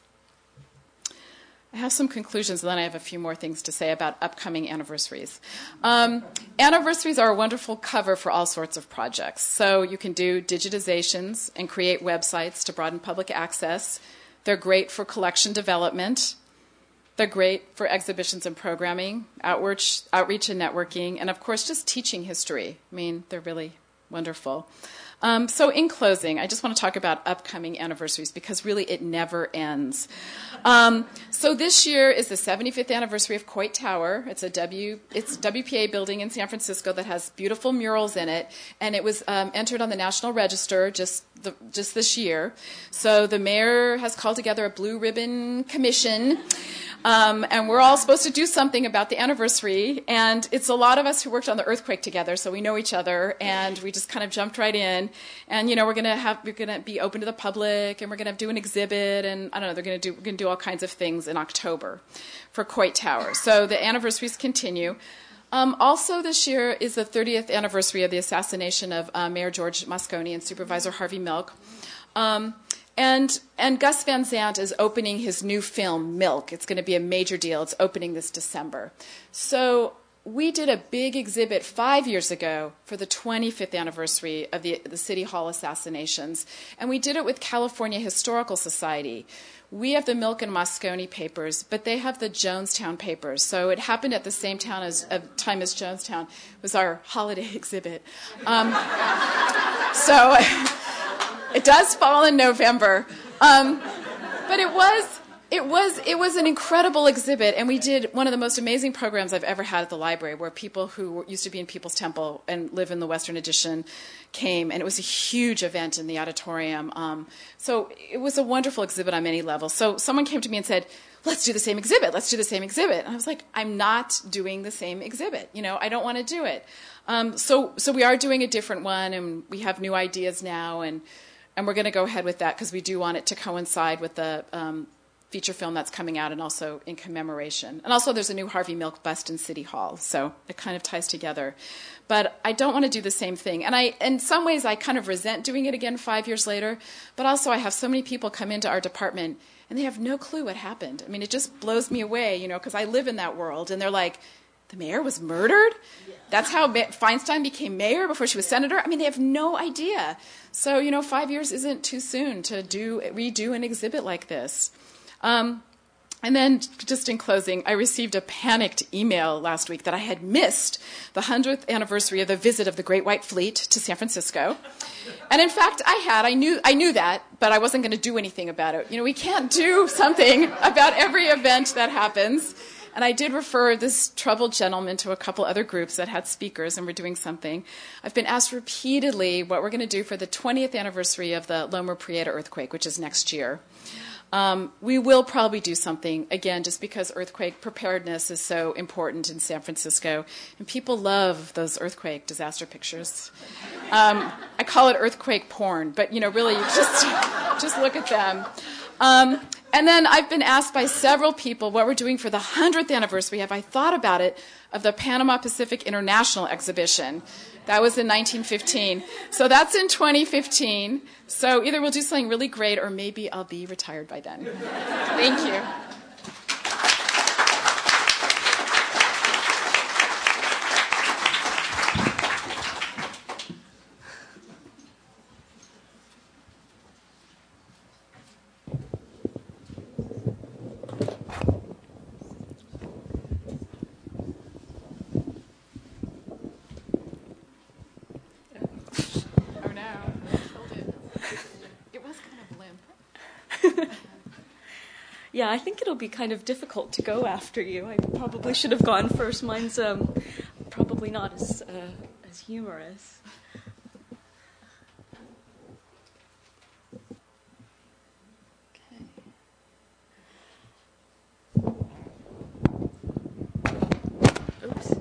I have some conclusions, and then I have a few more things to say about upcoming anniversaries. Um, anniversaries are a wonderful cover for all sorts of projects. So you can do digitizations and create websites to broaden public access. They're great for collection development. They're great for exhibitions and programming, outreach, outreach and networking, and of course just teaching history. I mean, they're really wonderful. Um, so in closing, I just want to talk about upcoming anniversaries because really it never ends. Um, so this year is the seventy-fifth anniversary of Coit Tower. It's a W, it's a W P A building in San Francisco that has beautiful murals in it, and it was um, entered on the National Register just the, just this year. So the mayor has called together a blue ribbon commission. Um, and we're all supposed to do something about the anniversary, and it's a lot of us who worked on the earthquake together, so we know each other, and we just kind of jumped right in. And you know, we're gonna have we're gonna be open to the public, and we're gonna do an exhibit, and I don't know, they're gonna do we're gonna do all kinds of things in October for Coit Tower. So the anniversaries continue. Um, also this year is the thirtieth anniversary of the assassination of uh, Mayor George Moscone and Supervisor Harvey Milk. Um, And and Gus Van Sant is opening his new film, Milk. It's going to be a major deal. It's opening this December. So we did a big exhibit five years ago for the twenty-fifth anniversary of the, the City Hall assassinations. And we did it with California Historical Society. We have the Milk and Moscone papers, but they have the Jonestown papers. So it happened at the same town as, uh, time as Jonestown. It was our holiday exhibit. Um, so... It does fall in November, um, but it was it was it was an incredible exhibit, and we did one of the most amazing programs I've ever had at the library, where people who used to be in People's Temple and live in the Western Addition came, and it was a huge event in the auditorium. Um, so it was a wonderful exhibit on many levels. So someone came to me and said, "Let's do the same exhibit. Let's do the same exhibit." And I was like, "I'm not doing the same exhibit. You know, I don't want to do it." Um, so so we are doing a different one, and we have new ideas now, and. And we're going to go ahead with that because we do want it to coincide with the um, feature film that's coming out and also in commemoration. And also there's a new Harvey Milk bust in City Hall, so it kind of ties together. But I don't want to do the same thing. And I, in some ways I kind of resent doing it again five years later, but also I have so many people come into our department and they have no clue what happened. I mean, it just blows me away, you know, because I live in that world. And they're like, the mayor was murdered? That's how Feinstein became mayor before she was senator? I mean, they have no idea. So, you know, five years isn't too soon to do redo an exhibit like this. Um, and then, just in closing, I received a panicked email last week that I had missed the hundredth anniversary of the visit of the Great White Fleet to San Francisco. And in fact, I had. I knew I knew that, but I wasn't going to do anything about it. You know, we can't do something about every event that happens. And I did refer this troubled gentleman to a couple other groups that had speakers and were doing something. I've been asked repeatedly what we're going to do for the twentieth anniversary of the Loma Prieta earthquake, which is next year. Um, we will probably do something, again, just because earthquake preparedness is so important in San Francisco. And people love those earthquake disaster pictures. Um, I call it earthquake porn, but, you know, really, just, just look at them. Um, And then I've been asked by several people what we're doing for the hundredth anniversary. Have I thought about it, of the Panama Pacific International Exhibition? That was in nineteen fifteen. So that's in twenty fifteen. So either we'll do something really great or maybe I'll be retired by then. Thank you. Yeah, I think it'll be kind of difficult to go after you. I probably should have gone first. Mine's um, probably not as uh, as humorous. Okay. Oops.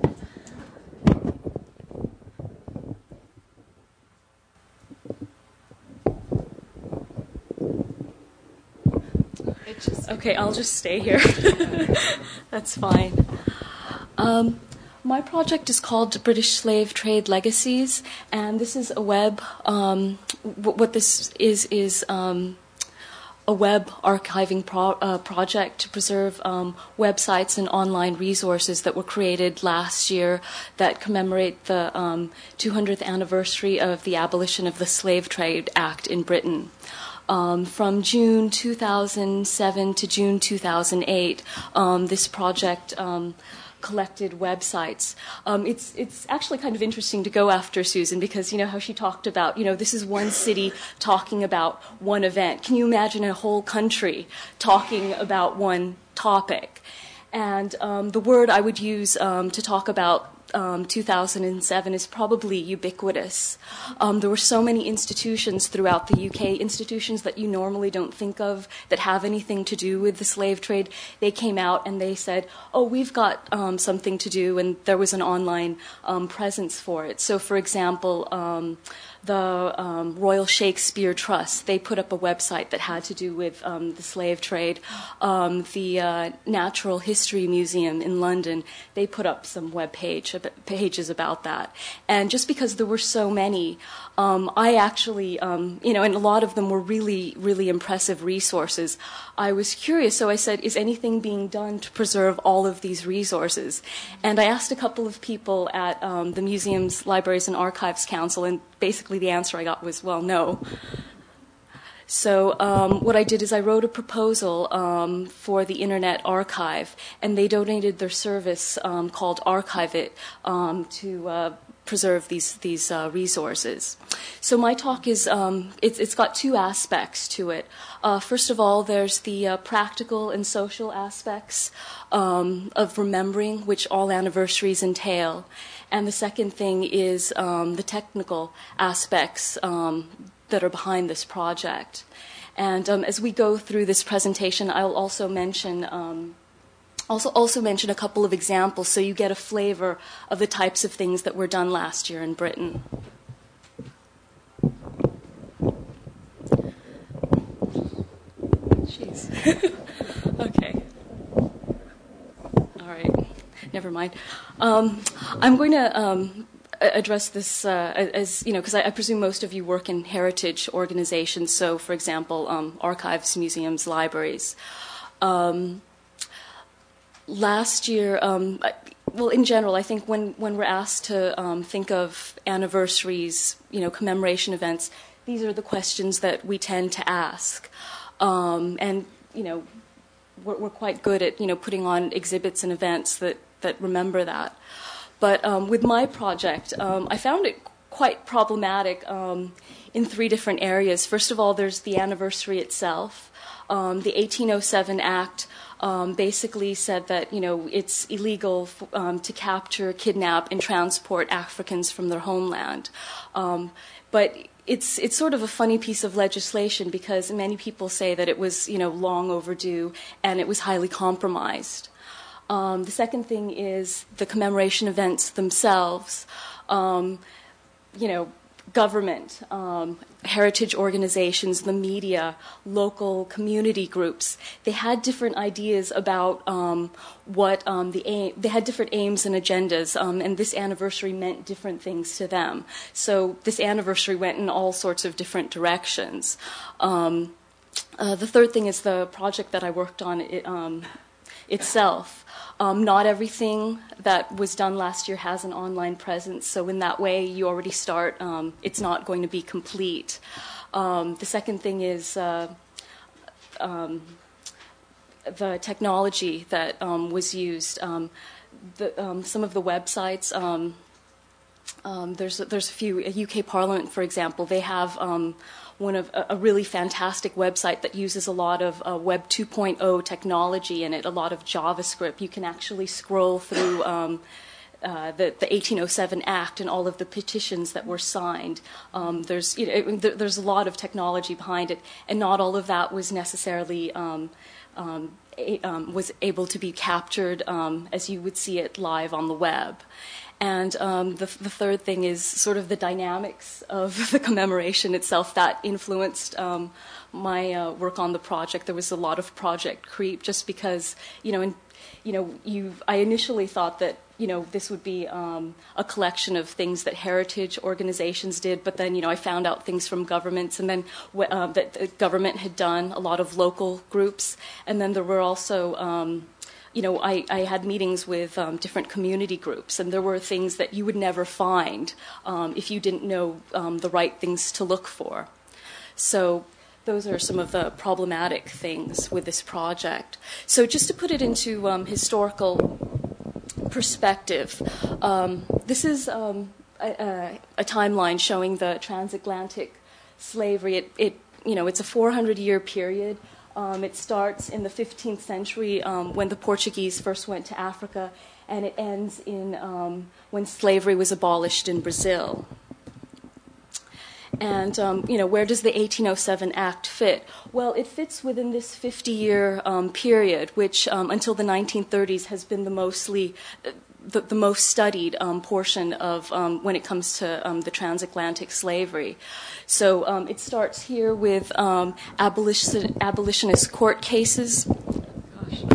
Okay, I'll just stay here. That's fine. Um, my project is called British Slave Trade Legacies, and this is a web. Um, w- what this is is um, a web archiving pro- uh, project to preserve um, websites and online resources that were created last year that commemorate the um, two hundredth anniversary of the abolition of the Slave Trade Act in Britain. Um, from June two thousand seven to June two thousand eight, um, this project um, collected websites. Um, it's it's actually kind of interesting to go after Susan because you know how she talked about, you know, this is one city talking about one event. Can you imagine a whole country talking about one topic? And um, the word I would use um, to talk about Um, two thousand seven is probably ubiquitous. Um, there were so many institutions throughout the U K, institutions that you normally don't think of that have anything to do with the slave trade. They came out and they said, oh, we've got um, something to do, and there was an online um, presence for it. So, for example, um, the um, Royal Shakespeare Trust, they put up a website that had to do with um, the slave trade. Um, the uh, Natural History Museum in London, they put up some web page, pages about that. And just because there were so many, um, I actually, um, you know, and a lot of them were really, really impressive resources. I was curious, so I said, is anything being done to preserve all of these resources? And I asked a couple of people at um, the Museums, Libraries, and Archives Council, and basically the answer I got was, well, no. So um, what I did is I wrote a proposal um, for the Internet Archive, and they donated their service um, called Archive It um, to uh, preserve these these uh, resources. So my talk is um, it's, it's got two aspects to it. Uh, first of all, there's the uh, practical and social aspects um, of remembering, which all anniversaries entail, and the second thing is um, the technical aspects Um, that are behind this project. And um, as we go through this presentation, I'll also mention um, also also mention a couple of examples so you get a flavor of the types of things that were done last year in Britain. Jeez. Okay. All right. Never mind. Um, I'm going to Um, address this uh, as, you know, because I, I presume most of you work in heritage organizations, so, for example, um, archives, museums, libraries. Um, last year, um, well, in general, I think when, when we're asked to um, think of anniversaries, you know, commemoration events, these are the questions that we tend to ask. Um, and, you know, we're, we're quite good at, you know, putting on exhibits and events that, that remember that. But um, with my project, um, I found it quite problematic um, in three different areas. First of all, there's the anniversary itself. Um, the eighteen oh seven Act um, basically said that, you know, it's illegal f- um, to capture, kidnap, and transport Africans from their homeland. Um, but it's it's sort of a funny piece of legislation because many people say that it was, you know, long overdue and it was highly compromised. Um, the second thing is the commemoration events themselves. Um, you know, government, um, heritage organizations, the media, local community groups. They had different ideas about um, what um, the aim, they had different aims and agendas, um, and this anniversary meant different things to them. So this anniversary went in all sorts of different directions. Um, uh, the third thing is the project that I worked on it, um, itself. Um, not everything that was done last year has an online presence, so in that way you already start, um, it's not going to be complete. Um, the second thing is uh, um, the technology that um, was used. Um, the, um, some of the websites, um, um, there's, there's a few, U K Parliament, for example, they have um, one of a, a really fantastic website that uses a lot of uh, Web two point oh technology in it, a lot of JavaScript. You can actually scroll through um, uh, the, the eighteen oh seven Act and all of the petitions that were signed. Um, there's, you know, there, there's a lot of technology behind it, and not all of that was necessarily um, um, a, um, was able to be captured um, as you would see it live on the web. And um, the, the third thing is sort of the dynamics of the commemoration itself that influenced um, my uh, work on the project. There was a lot of project creep, just because, you know, in, you know, you. I initially thought that, you know, this would be um, a collection of things that heritage organizations did, but then, you know, I found out things from governments, and then uh, that the government had done a lot of local groups, and then there were also. Um, You know, I, I had meetings with um, different community groups, and there were things that you would never find um, if you didn't know um, the right things to look for. So those are some of the problematic things with this project. So just to put it into um, historical perspective, um, this is um, a, a timeline showing the transatlantic slavery. It, it you know, it's a four hundred year period. Um, it starts in the fifteenth century um, when the Portuguese first went to Africa, and it ends in um, when slavery was abolished in Brazil. And, um, you know, where does the eighteen oh seven Act fit? Well, it fits within this fifty-year um, period, which um, until the nineteen thirties has been the mostly... The, the most studied um, portion of um, when it comes to um, the transatlantic slavery. So um, it starts here with um, abolition, abolitionist court cases. Gosh.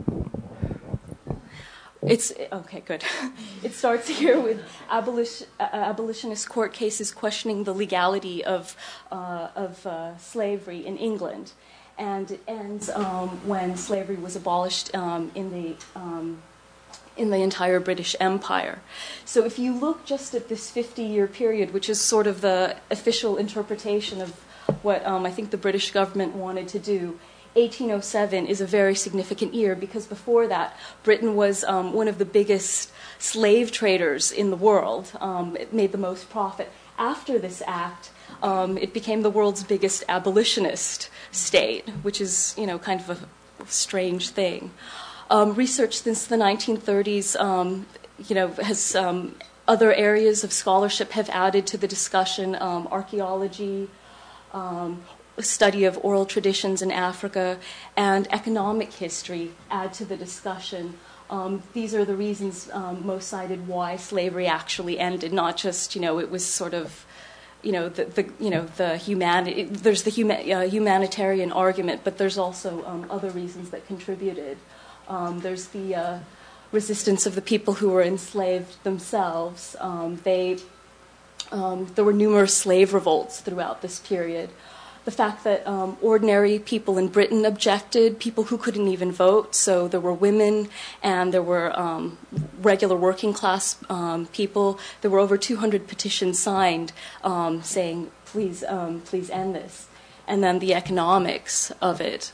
It's okay, good. It starts here with abolition, uh, abolitionist court cases questioning the legality of uh, of uh, slavery in England, and it ends um, when slavery was abolished um, in the um, in the entire British Empire. So if you look just at this fifty-year period, which is sort of the official interpretation of what um, I think the British government wanted to do, eighteen oh seven is a very significant year, because before that, Britain was um, one of the biggest slave traders in the world. Um, it made the most profit. After this act, um, it became the world's biggest abolitionist state, which is, you know, kind of a strange thing. Um, research since the nineteen thirties, um, you know, has um, other areas of scholarship have added to the discussion. Um, archaeology, um, study of oral traditions in Africa, and economic history add to the discussion. Um, these are the reasons um, most cited why slavery actually ended. Not just, you know, it was sort of, you know, the, the you know the humanity. There's the huma- uh, humanitarian argument, but there's also um, other reasons that contributed. Um, there's the uh, resistance of the people who were enslaved themselves. Um, they, um, there were numerous slave revolts throughout this period. The fact that um, ordinary people in Britain objected, people who couldn't even vote. So there were women, and there were um, regular working class um, people. There were over two hundred petitions signed um, saying, please, um, please end this. And then the economics of it.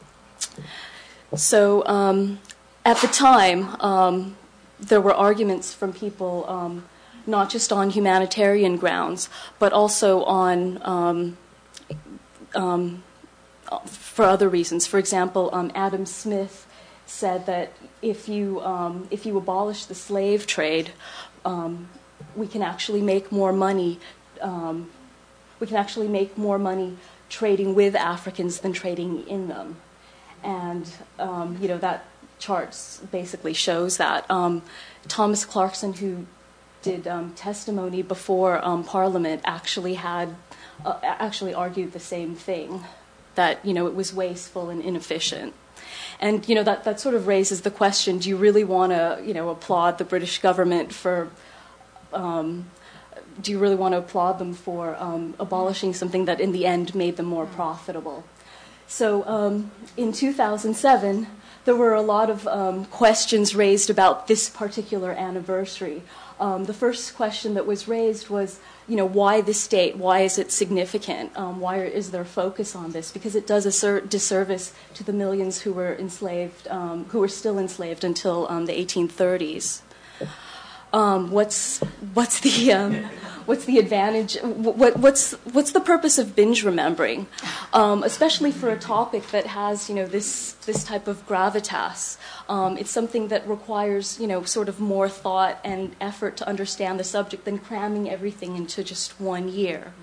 So um, at the time, um, there were arguments from people um, not just on humanitarian grounds, but also on um, um, for other reasons. For example, um, Adam Smith said that if you um, if you abolish the slave trade, um, we can actually make more money. Um, we can actually make more money trading with Africans than trading in them. And, um, you know, that chart basically shows that. Um, Thomas Clarkson, who did um, testimony before um, Parliament actually had uh, actually argued the same thing, that, you know, it was wasteful and inefficient. And, you know, that, that sort of raises the question, do you really want to, you know, applaud the British government for, um, do you really want to applaud them for um, abolishing something that in the end made them more profitable? So um, in two thousand seven, there were a lot of um, questions raised about this particular anniversary. Um, the first question that was raised was, you know, why this date? Why is it significant? Um, why is there focus on this? Because it does a disservice to the millions who were enslaved, um, who were still enslaved until um, the eighteen thirties. Um, what's what's the um, what's the advantage? What, what's what's the purpose of binge remembering, um, especially for a topic that has, you know, this this type of gravitas? Um, it's something that requires, you know, sort of more thought and effort to understand the subject than cramming everything into just one year.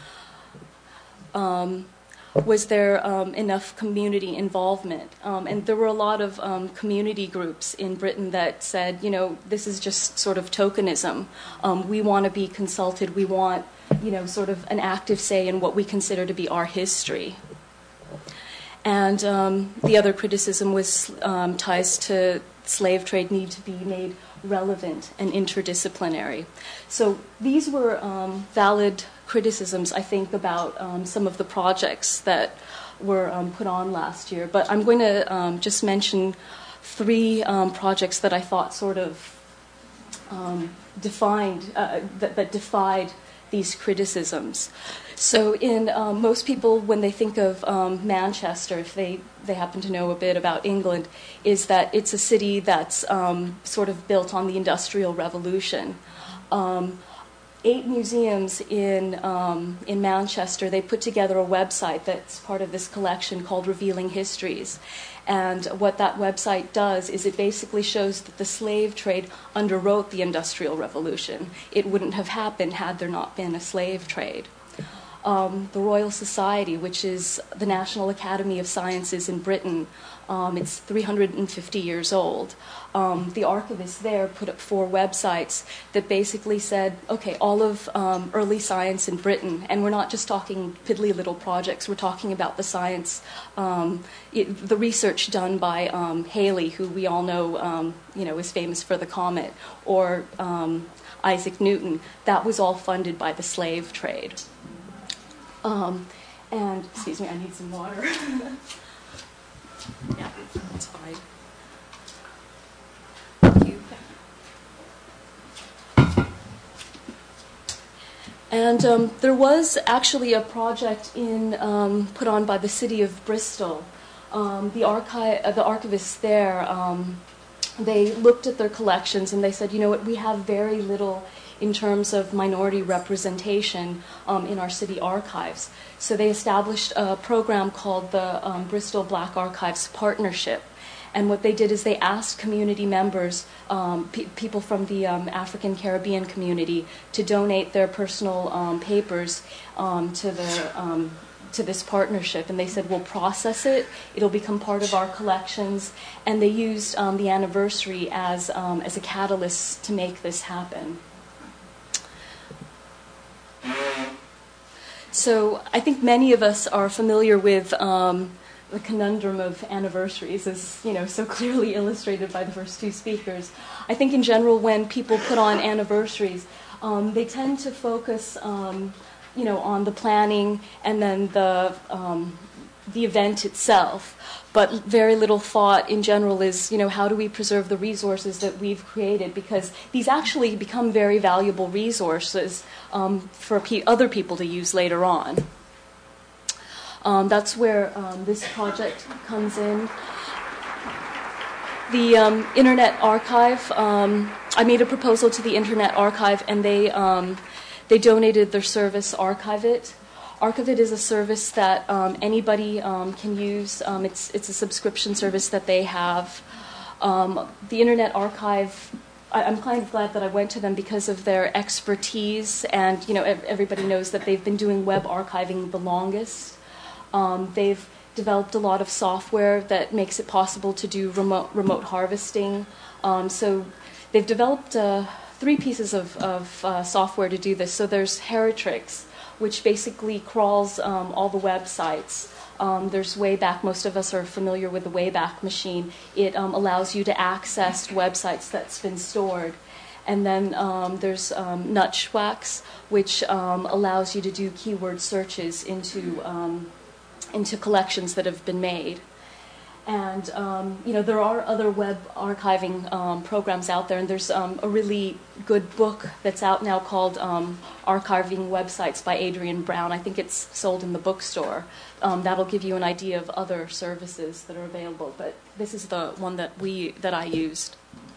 Um, was there um, enough community involvement? Um, and there were a lot of um, community groups in Britain that said, you know, this is just sort of tokenism. Um, we want to be consulted. We want, you know, sort of an active say in what we consider to be our history. And um, the other criticism was um, ties to slave trade need to be made relevant and interdisciplinary. So these were um, valid criticisms, I think, about um, some of the projects that were um, put on last year. But I'm going to um, just mention three um, projects that I thought sort of um, defined, uh, that, that defied these criticisms. So in um, most people, when they think of um, Manchester, if they, they happen to know a bit about England, is that it's a city that's um, sort of built on the Industrial Revolution. Um, eight museums in um, in Manchester, they put together a website that's part of this collection called Revealing Histories. And what that website does is it basically shows that the slave trade underwrote the Industrial Revolution. It wouldn't have happened had there not been a slave trade. Um, the Royal Society, which is the National Academy of Sciences in Britain, um, it's three hundred fifty years old. Um, the archivists there put up four websites that basically said, okay, all of um, early science in Britain, and we're not just talking piddly little projects, we're talking about the science, um, it, the research done by um, Halley, who we all know, um, you know, is famous for the comet, or um, Isaac Newton. That was all funded by the slave trade. Um, and, excuse me, I need some water. Yeah, that's fine. Thank you. And um, there was actually a project in um, put on by the city of Bristol. Um, the, archi- uh, the archivists there, um, they looked at their collections and they said, you know what, we have very little in terms of minority representation um, in our city archives. So they established a program called the um, Bristol Black Archives Partnership. And what they did is they asked community members, um, pe- people from the um, African Caribbean community, to donate their personal um, papers um, to the um, to this partnership. And they said, we'll process it, it'll become part of our collections. And they used um, the anniversary as um, as a catalyst to make this happen. So I think many of us are familiar with um, the conundrum of anniversaries, as you know, so clearly illustrated by the first two speakers. I think in general, when people put on anniversaries, um, they tend to focus, um, you know, on the planning and then the um, the event itself. But very little thought in general is, you know, how do we preserve the resources that we've created? Because these actually become very valuable resources um, for pe- other people to use later on. Um, that's where um, this project comes in. The um, Internet Archive, um, I made a proposal to the Internet Archive, and they um, they donated their service, Archive.it. Archive.it is a service that um, anybody um, can use. Um, it's it's a subscription service that they have. Um, the Internet Archive, I, I'm kind of glad that I went to them because of their expertise, and you know everybody knows that they've been doing web archiving the longest. Um, they've developed a lot of software that makes it possible to do remote remote harvesting. Um, so they've developed a three pieces of, of uh, software to do this. So there's Heritrix, which basically crawls um, all the websites. Um, there's Wayback. Most of us are familiar with the Wayback machine. It um, allows you to access websites that's been stored. And then um, there's um, Nutschwax, which um, allows you to do keyword searches into um, into collections that have been made. And um, you know, there are other web archiving um, programs out there, and there's um, a really good book that's out now called um, Archiving Websites by Adrian Brown. I think it's sold in the bookstore. Um, that'll give you an idea of other services that are available, but this is the one that we that I used.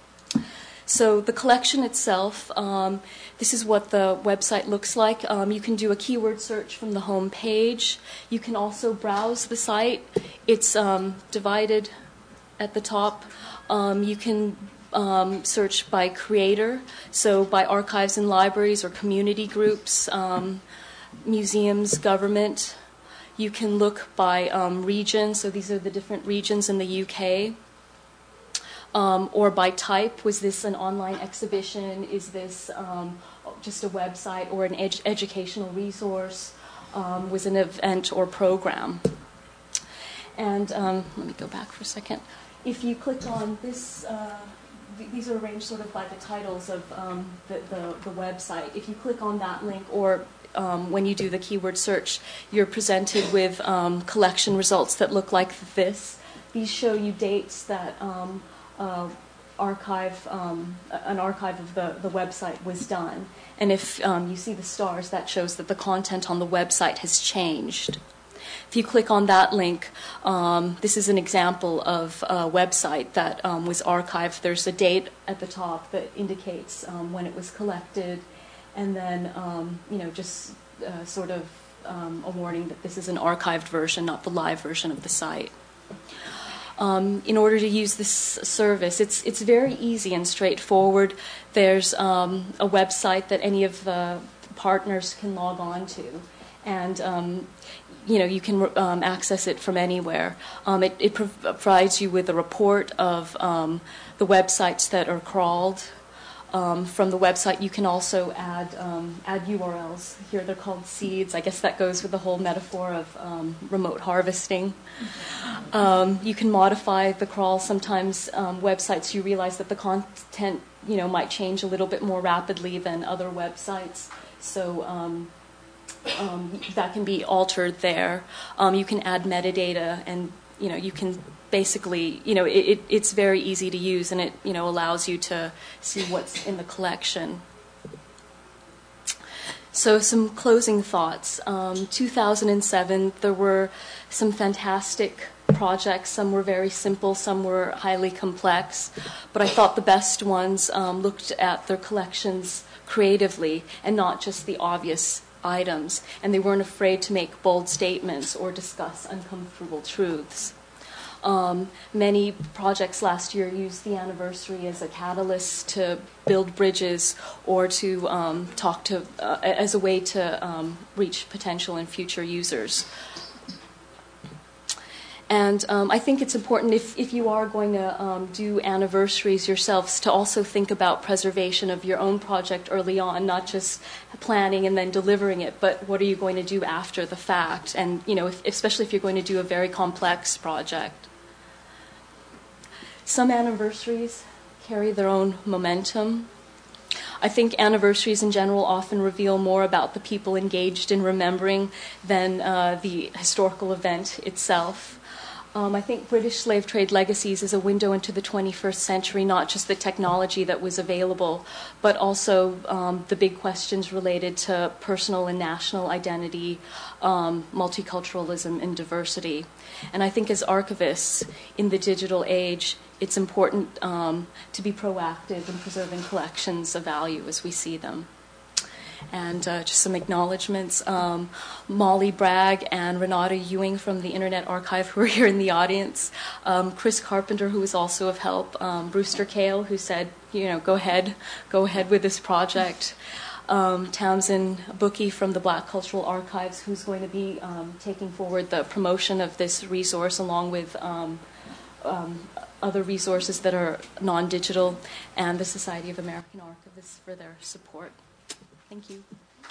So the collection itself, um, this is what the website looks like. Um, you can do a keyword search from the home page. You can also browse the site. It's um, divided at the top. Um, you can um, search by creator, so by archives and libraries or community groups, um, museums, government. You can look by um, region, so these are the different regions in the U K. Um, or by type. Was this an online exhibition? Is this um, just a website or an ed- educational resource? Um, was an event or program? And um, let me go back for a second. If you click on this, uh, th- these are arranged sort of by the titles of um, the, the, the website. If you click on that link, or um, when you do the keyword search, you're presented with um, collection results that look like this. These show you dates that um, Uh, archive, um, an archive of the, the website was done. And if um, you see the stars, that shows that the content on the website has changed. If you click on that link, um, this is an example of a website that um, was archived. There's a date at the top that indicates um, when it was collected, and then, um, you know, just uh, sort of um, a warning that this is an archived version, not the live version of the site. Um, in order to use this service, it's it's very easy and straightforward. There's um, a website that any of the partners can log on to, and um, you know you can um, access it from anywhere. Um, it, it prov- provides you with a report of um, the websites that are crawled. Um, from the website, you can also add um, add U R Ls. Here they're called seeds. I guess that goes with the whole metaphor of um, remote harvesting. Um, you can modify the crawl. Sometimes um, websites, you realize that the content, you know, might change a little bit more rapidly than other websites. So um, um, that can be altered there. Um, you can add metadata, and you know you can. Basically, you know, it, it, it's very easy to use, and it, you know, allows you to see what's in the collection. So some closing thoughts. Um, two thousand seven, there were some fantastic projects. Some were very simple, some were highly complex. But I thought the best ones um, looked at their collections creatively and not just the obvious items. And they weren't afraid to make bold statements or discuss uncomfortable truths. Um, many projects last year used the anniversary as a catalyst to build bridges or to um, talk to, uh, as a way to um, reach potential and future users. And um, I think it's important, if, if you are going to um, do anniversaries yourselves, to also think about preservation of your own project early on, not just planning and then delivering it, but what are you going to do after the fact? And, you know, if, especially if you're going to do a very complex project. Some anniversaries carry their own momentum. I think anniversaries in general often reveal more about the people engaged in remembering than uh, the historical event itself. Um, I think British Slave Trade Legacies is a window into the twenty-first century, not just the technology that was available, but also um, the big questions related to personal and national identity, um, multiculturalism, and diversity. And I think as archivists in the digital age, it's important um, to be proactive in preserving collections of value as we see them. And uh, just some acknowledgments. Um, Molly Bragg and Renata Ewing from the Internet Archive, who are here in the audience. Um, Chris Carpenter, who was also of help. Um, Brewster Kale, who said, you know, go ahead, go ahead with this project. Um, Townsend Bookie from the Black Cultural Archives, who's going to be um, taking forward the promotion of this resource along with um, um, other resources that are non-digital, and the Society of American Archivists for their support. Thank you.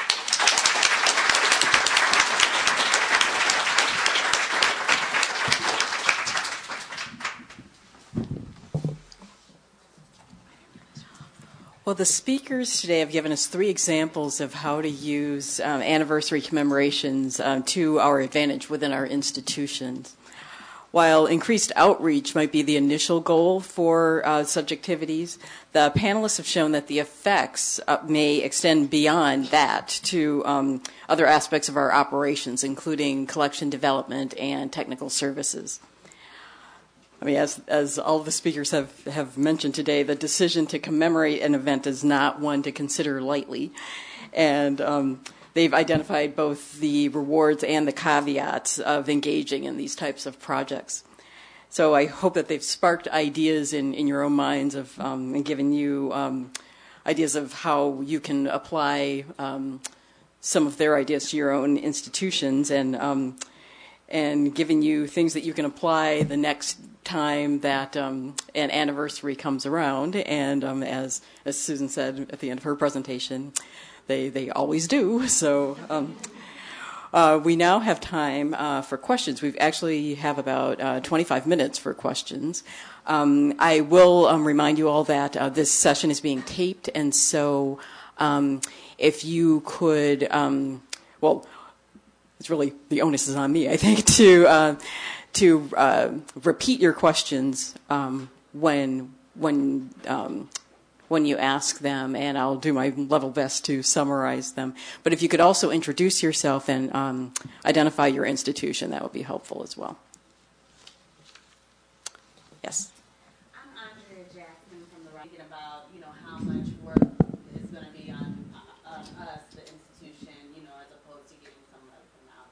Well, the speakers today have given us three examples of how to use um, anniversary commemorations um, to our advantage within our institutions. While increased outreach might be the initial goal for uh, such activities, the panelists have shown that the effects uh, may extend beyond that to um, other aspects of our operations, including collection development and technical services. I mean, as, as all the speakers have, have mentioned today, the decision to commemorate an event is not one to consider lightly. And um, they've identified both the rewards and the caveats of engaging in these types of projects. So I hope that they've sparked ideas in, in your own minds of, um, and given you um, ideas of how you can apply um, some of their ideas to your own institutions, and um, and giving you things that you can apply the next time that um, an anniversary comes around. And um, as as Susan said at the end of her presentation, they they always do. So um, uh, we now have time uh, for questions. We actually have about uh, twenty-five minutes for questions. Um, I will um, remind you all that uh, this session is being taped, and so um, if you could, um, well, it's really, the onus is on me, I think, to uh, to uh, repeat your questions um, when when um, when you ask them, and I'll do my level best to summarize them. But if you could also introduce yourself and um, identify your institution, that would be helpful as well. Yes. I'm Andrea Jackson from the Thinking about, you know, how much work is going to be on uh, us, the institution, you know, as opposed to getting somebody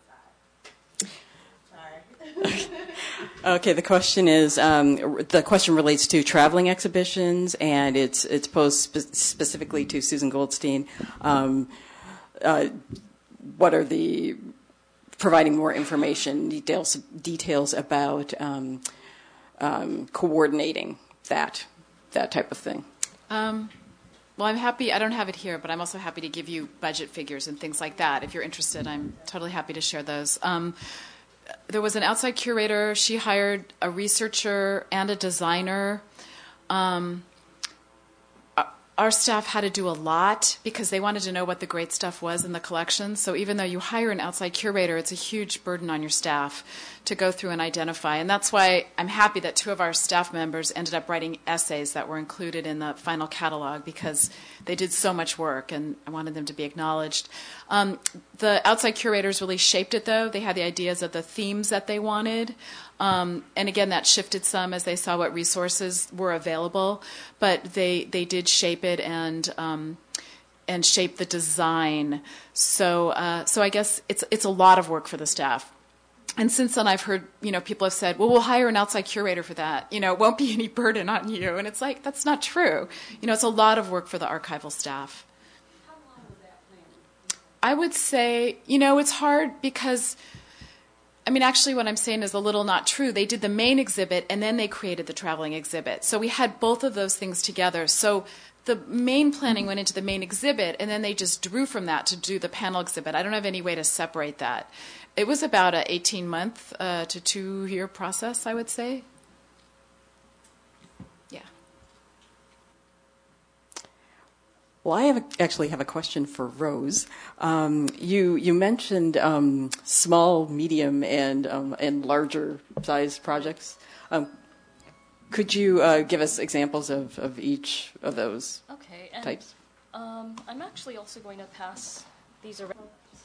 from the outside. Sorry. Okay, the question is, um, the question relates to traveling exhibitions, and it's it's posed spe- specifically to Susan Goldstein. Um, uh, what are the, providing more information, details, details about um, um, coordinating that that type of thing? Um, well, I'm happy. I don't have it here, but I'm also happy to give you budget figures and things like that. If you're interested, I'm totally happy to share those. Um, there was an outside curator. She hired a researcher and a designer. Um, our staff had to do a lot because they wanted to know what the great stuff was in the collection. So even though you hire an outside curator, it's a huge burden on your staff to go through and identify. And that's why I'm happy that two of our staff members ended up writing essays that were included in the final catalog, because they did so much work and I wanted them to be acknowledged. Um, the outside curators really shaped it, though. They had the ideas of the themes that they wanted. Um, and again, that shifted some as they saw what resources were available, but they they did shape it and um, and shape the design. So uh, so I guess it's it's a lot of work for the staff. And since then, I've heard, you know, people have said, well, we'll hire an outside curator for that. You know, it won't be any burden on you. And it's like, that's not true. You know, it's a lot of work for the archival staff. How long was that plan? I would say, you know, it's hard because, I mean, actually what I'm saying is a little not true. They did the main exhibit and then they created the traveling exhibit. So we had both of those things together. So the main planning went into the main exhibit and then they just drew from that to do the panel exhibit. I don't have any way to separate that. It was about an eighteen-month uh, to two-year process, I would say. Yeah. Well, I have a, actually have a question for Rose. Um, you you mentioned um, small, medium, and um, and larger size projects. Um, could you uh, give us examples of, of each of those Okay, and, types? Um, I'm actually also going to pass these around.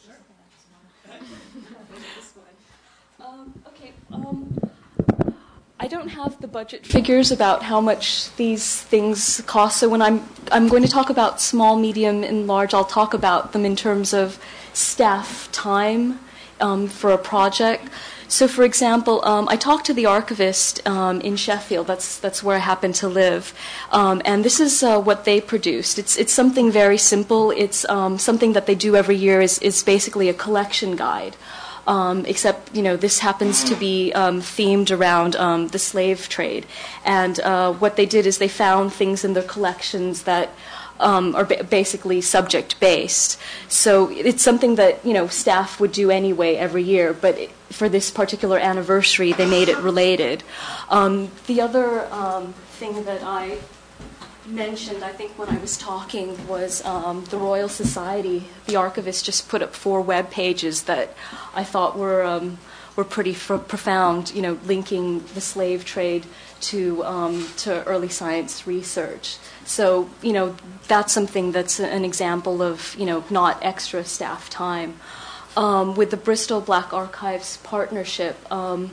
um, okay. Um, I don't have the budget figures about how much these things cost. So when I'm I'm going to talk about small, medium, and large, I'll talk about them in terms of staff time um, for a project. So, for example, um, I talked to the archivist um, in Sheffield. That's that's where I happen to live, um, and this is uh, what they produced. It's it's something very simple. It's um, something that they do every year. is is basically a collection guide. Um, except, you know, this happens to be um, themed around um, the slave trade. And uh, what they did is they found things in their collections that um, are ba- basically subject-based. So it's something that, you know, staff would do anyway every year, but it, for this particular anniversary, they made it related. Um, the other um, thing that I mentioned, I think, when I was talking was um, the Royal Society. The archivist just put up four web pages that I thought were um, were pretty f- profound. You know, linking the slave trade to um, to early science research. So, you know, that's something that's an example of, you know, not extra staff time. Um, with the Bristol Black Archives partnership, um,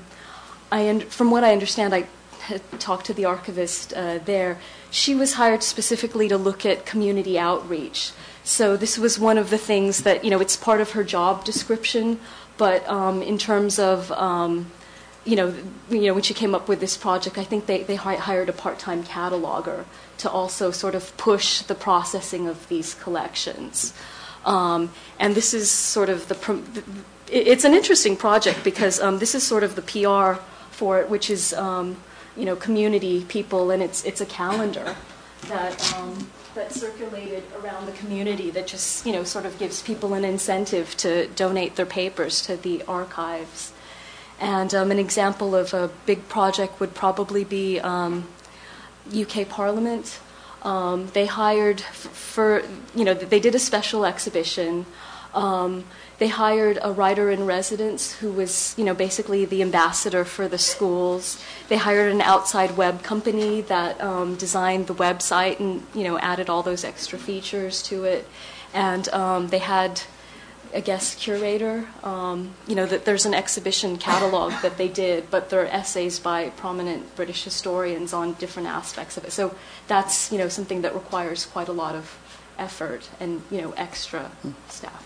I un- from what I understand, I had talked to the archivist uh, there. She was hired specifically to look at community outreach. So this was one of the things that, you know, it's part of her job description, but um, in terms of, um, you know, you know, when she came up with this project, I think they, they hi- hired a part-time cataloger to also sort of push the processing of these collections. Um, and this is sort of the, prom- it's an interesting project because um, this is sort of the P R for it, which is, um, you know, community people, and it's it's a calendar that um, that circulated around the community that just, you know, sort of gives people an incentive to donate their papers to the archives. And um, an example of a big project would probably be um, U K Parliament. Um, they hired f- for, you know, they did a special exhibition. Um, they hired a writer-in-residence who was, you know, basically the ambassador for the schools. They hired an outside web company that um, designed the website and, you know, added all those extra features to it. And um, they had a guest curator. Um, you know, that there's an exhibition catalog that they did, but there are essays by prominent British historians on different aspects of it. So that's, you know, something that requires quite a lot of effort and, you know, extra staff.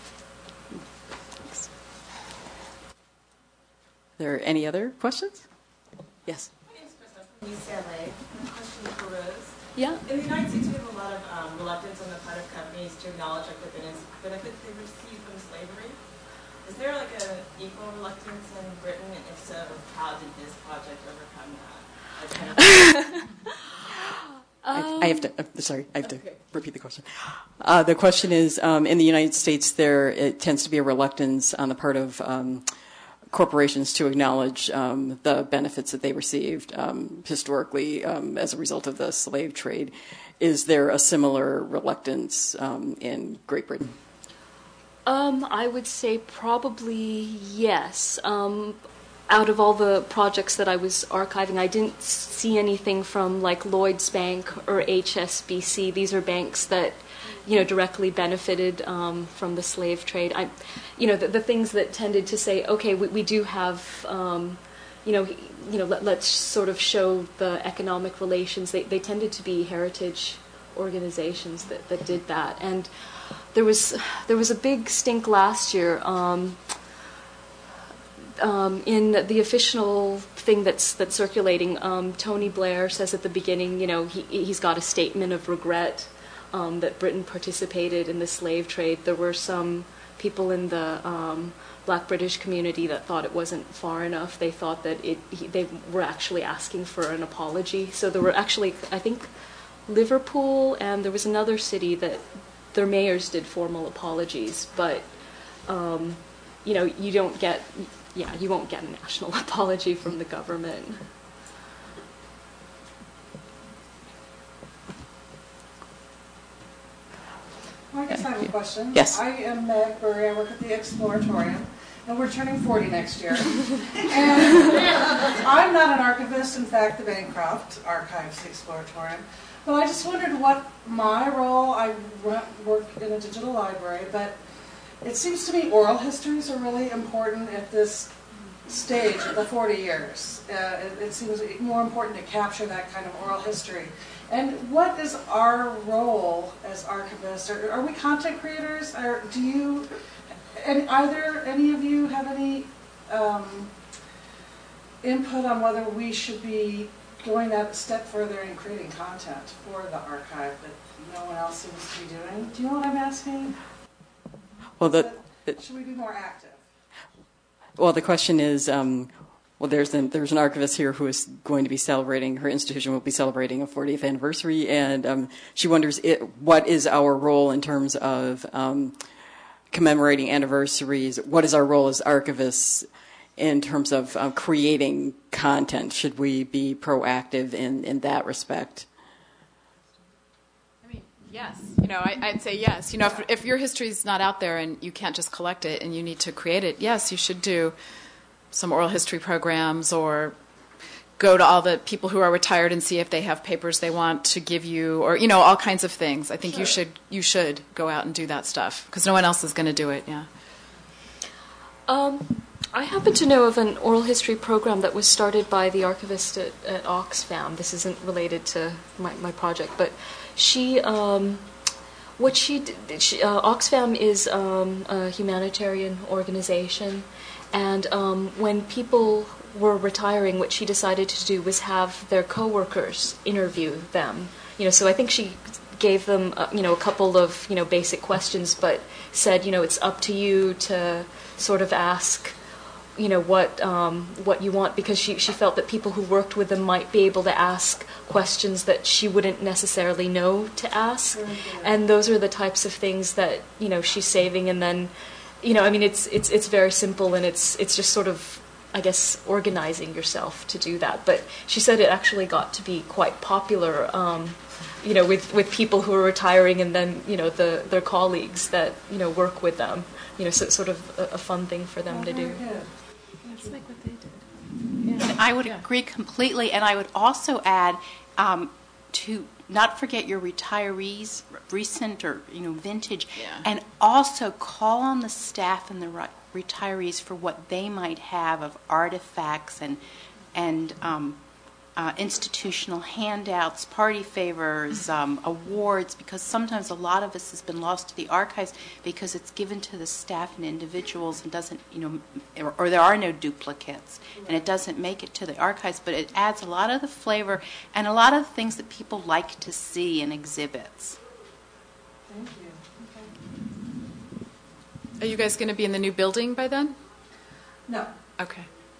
Are there any other questions? Yes. My name is Krista from U C L A. My question is for Rose. Yeah. In the United States, we have a lot of um, reluctance on the part of companies to acknowledge like the benefits they receive from slavery. Is there like an equal reluctance in Britain? And if so, how did this project overcome that? Like, kind of I, I have to. Uh, sorry, I have to repeat the question. Uh, the question is: um, in the United States, there it tends to be a reluctance on the part of um, corporations to acknowledge um, the benefits that they received um, historically um, as a result of the slave trade. Is there a similar reluctance um, in Great Britain? Um, I would say probably yes. Um, out of all the projects that I was archiving, I didn't see anything from like Lloyds Bank or H S B C. These are banks that, you know, directly benefited um, from the slave trade. I, you know, the, the things that tended to say, okay, we, we do have, um, you know, you know, let, let's sort of show the economic relations. They they tended to be heritage organizations that, that did that. And there was there was a big stink last year. Um, Um, in the official thing that's that's circulating, um, Tony Blair says at the beginning, you know, he he's got a statement of regret um, that Britain participated in the slave trade. There were some people in the um, Black British community that thought it wasn't far enough. They thought that it he, they were actually asking for an apology. So there were actually, I think, Liverpool and there was another city that their mayors did formal apologies, but um, you know, you don't get. Yeah, you won't get a national apology from the government. Well, I guess I have a question. Yes. I am Meg Burry. I work at the Exploratorium, and we're turning forty next year. And I'm not an archivist. In fact, the Bancroft archives the Exploratorium. But I just wondered what my role. I work in a digital library, but it seems to me oral histories are really important at this stage, at the forty years. Uh, it, it seems more important to capture that kind of oral history. And what is our role as archivists? Are, are we content creators? Or do you, and either any of you have any um, input on whether we should be going that step further in creating content for the archive that no one else seems to be doing? Do you know what I'm asking? Well, the, the should we be more active? Well, the question is, um, well, there's an, there's an archivist here who is going to be celebrating, her institution will be celebrating a fortieth anniversary, and um, she wonders it, what is our role in terms of um, commemorating anniversaries? What is our role as archivists in terms of um, creating content? Should we be proactive in, in that respect? I mean, yes. You know, I, I'd say yes. You know, if, if your history is not out there and you can't just collect it and you need to create it, yes, you should do some oral history programs or go to all the people who are retired and see if they have papers they want to give you, or, you know, all kinds of things. I think sure. you should you should go out and do that stuff because no one else is going to do it, yeah. Um, I happen to know of an oral history program that was started by the archivist at, at Oxfam. This isn't related to my, my project, but she, um, what she did, she, uh, Oxfam is um, a humanitarian organization, and um, when people were retiring, what she decided to do was have their coworkers interview them. You know, so I think she gave them, uh, you know, a couple of, you know, basic questions, but said, you know, it's up to you to sort of ask, you know, what um, what you want, because she, she felt that people who worked with them might be able to ask questions that she wouldn't necessarily know to ask. Mm-hmm. And those are the types of things that, you know, she's saving. And then, you know, I mean, it's it's it's very simple, and it's it's just sort of, I guess, organizing yourself to do that. But she said it actually got to be quite popular, um, you know, with, with people who are retiring, and then, you know, the their colleagues that, you know, work with them. You know, so it's sort of a, a fun thing for them oh, to do. Good. That's like what they did. Yeah. I would yeah. agree completely, and I would also add um, to not forget your retirees, recent or, you know, vintage, yeah. and also call on the staff and the re- retirees for what they might have of artifacts and and um, uh, institutional handouts, party favors, um, awards, because sometimes a lot of this has been lost to the archives because it's given to the staff and individuals and doesn't, you know, or, or there are no duplicates, and it doesn't make it to the archives, but it adds a lot of the flavor and a lot of the things that people like to see in exhibits. Thank you. Okay. Are you guys going to be in the new building by then? No. Okay.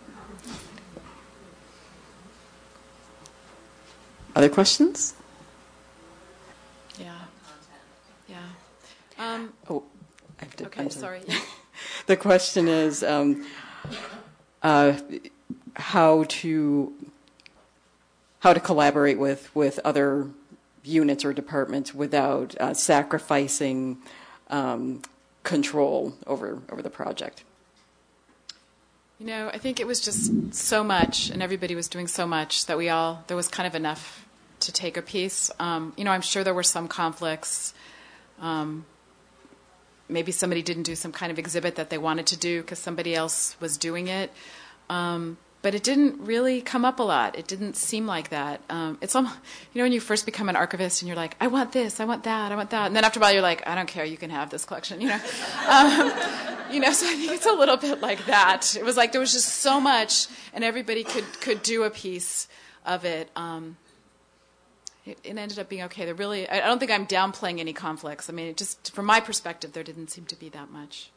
Other questions? Yeah. Yeah. Um, Oh, I have to. okay, I'm sorry. The question is um, uh, how to how to collaborate with, with other units or departments without uh, sacrificing um, control over over the project. You know, I think it was just so much, and everybody was doing so much that we all, there was kind of enough to take a piece. Um, you know, I'm sure there were some conflicts. Um, maybe somebody didn't do some kind of exhibit that they wanted to do because somebody else was doing it. Um, but it didn't really come up a lot. It didn't seem like that. Um, it's almost, you know, when you first become an archivist and you're like, I want this, I want that, I want that. And then after a while you're like, I don't care, you can have this collection, you know. Um, you know, so I think it's a little bit like that. It was like there was just so much, and everybody could, could do a piece of it. Um, it, it ended up being okay. There really, I don't think I'm downplaying any conflicts. I mean, it just from my perspective, there didn't seem to be that much.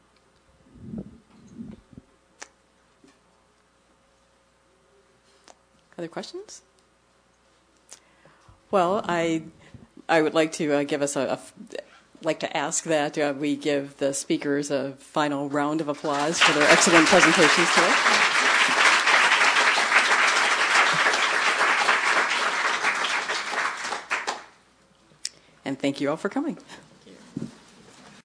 Other questions? Well, I I would like to uh, give us a, a like to ask that uh, we give the speakers a final round of applause for their excellent presentations today. And thank you all for coming.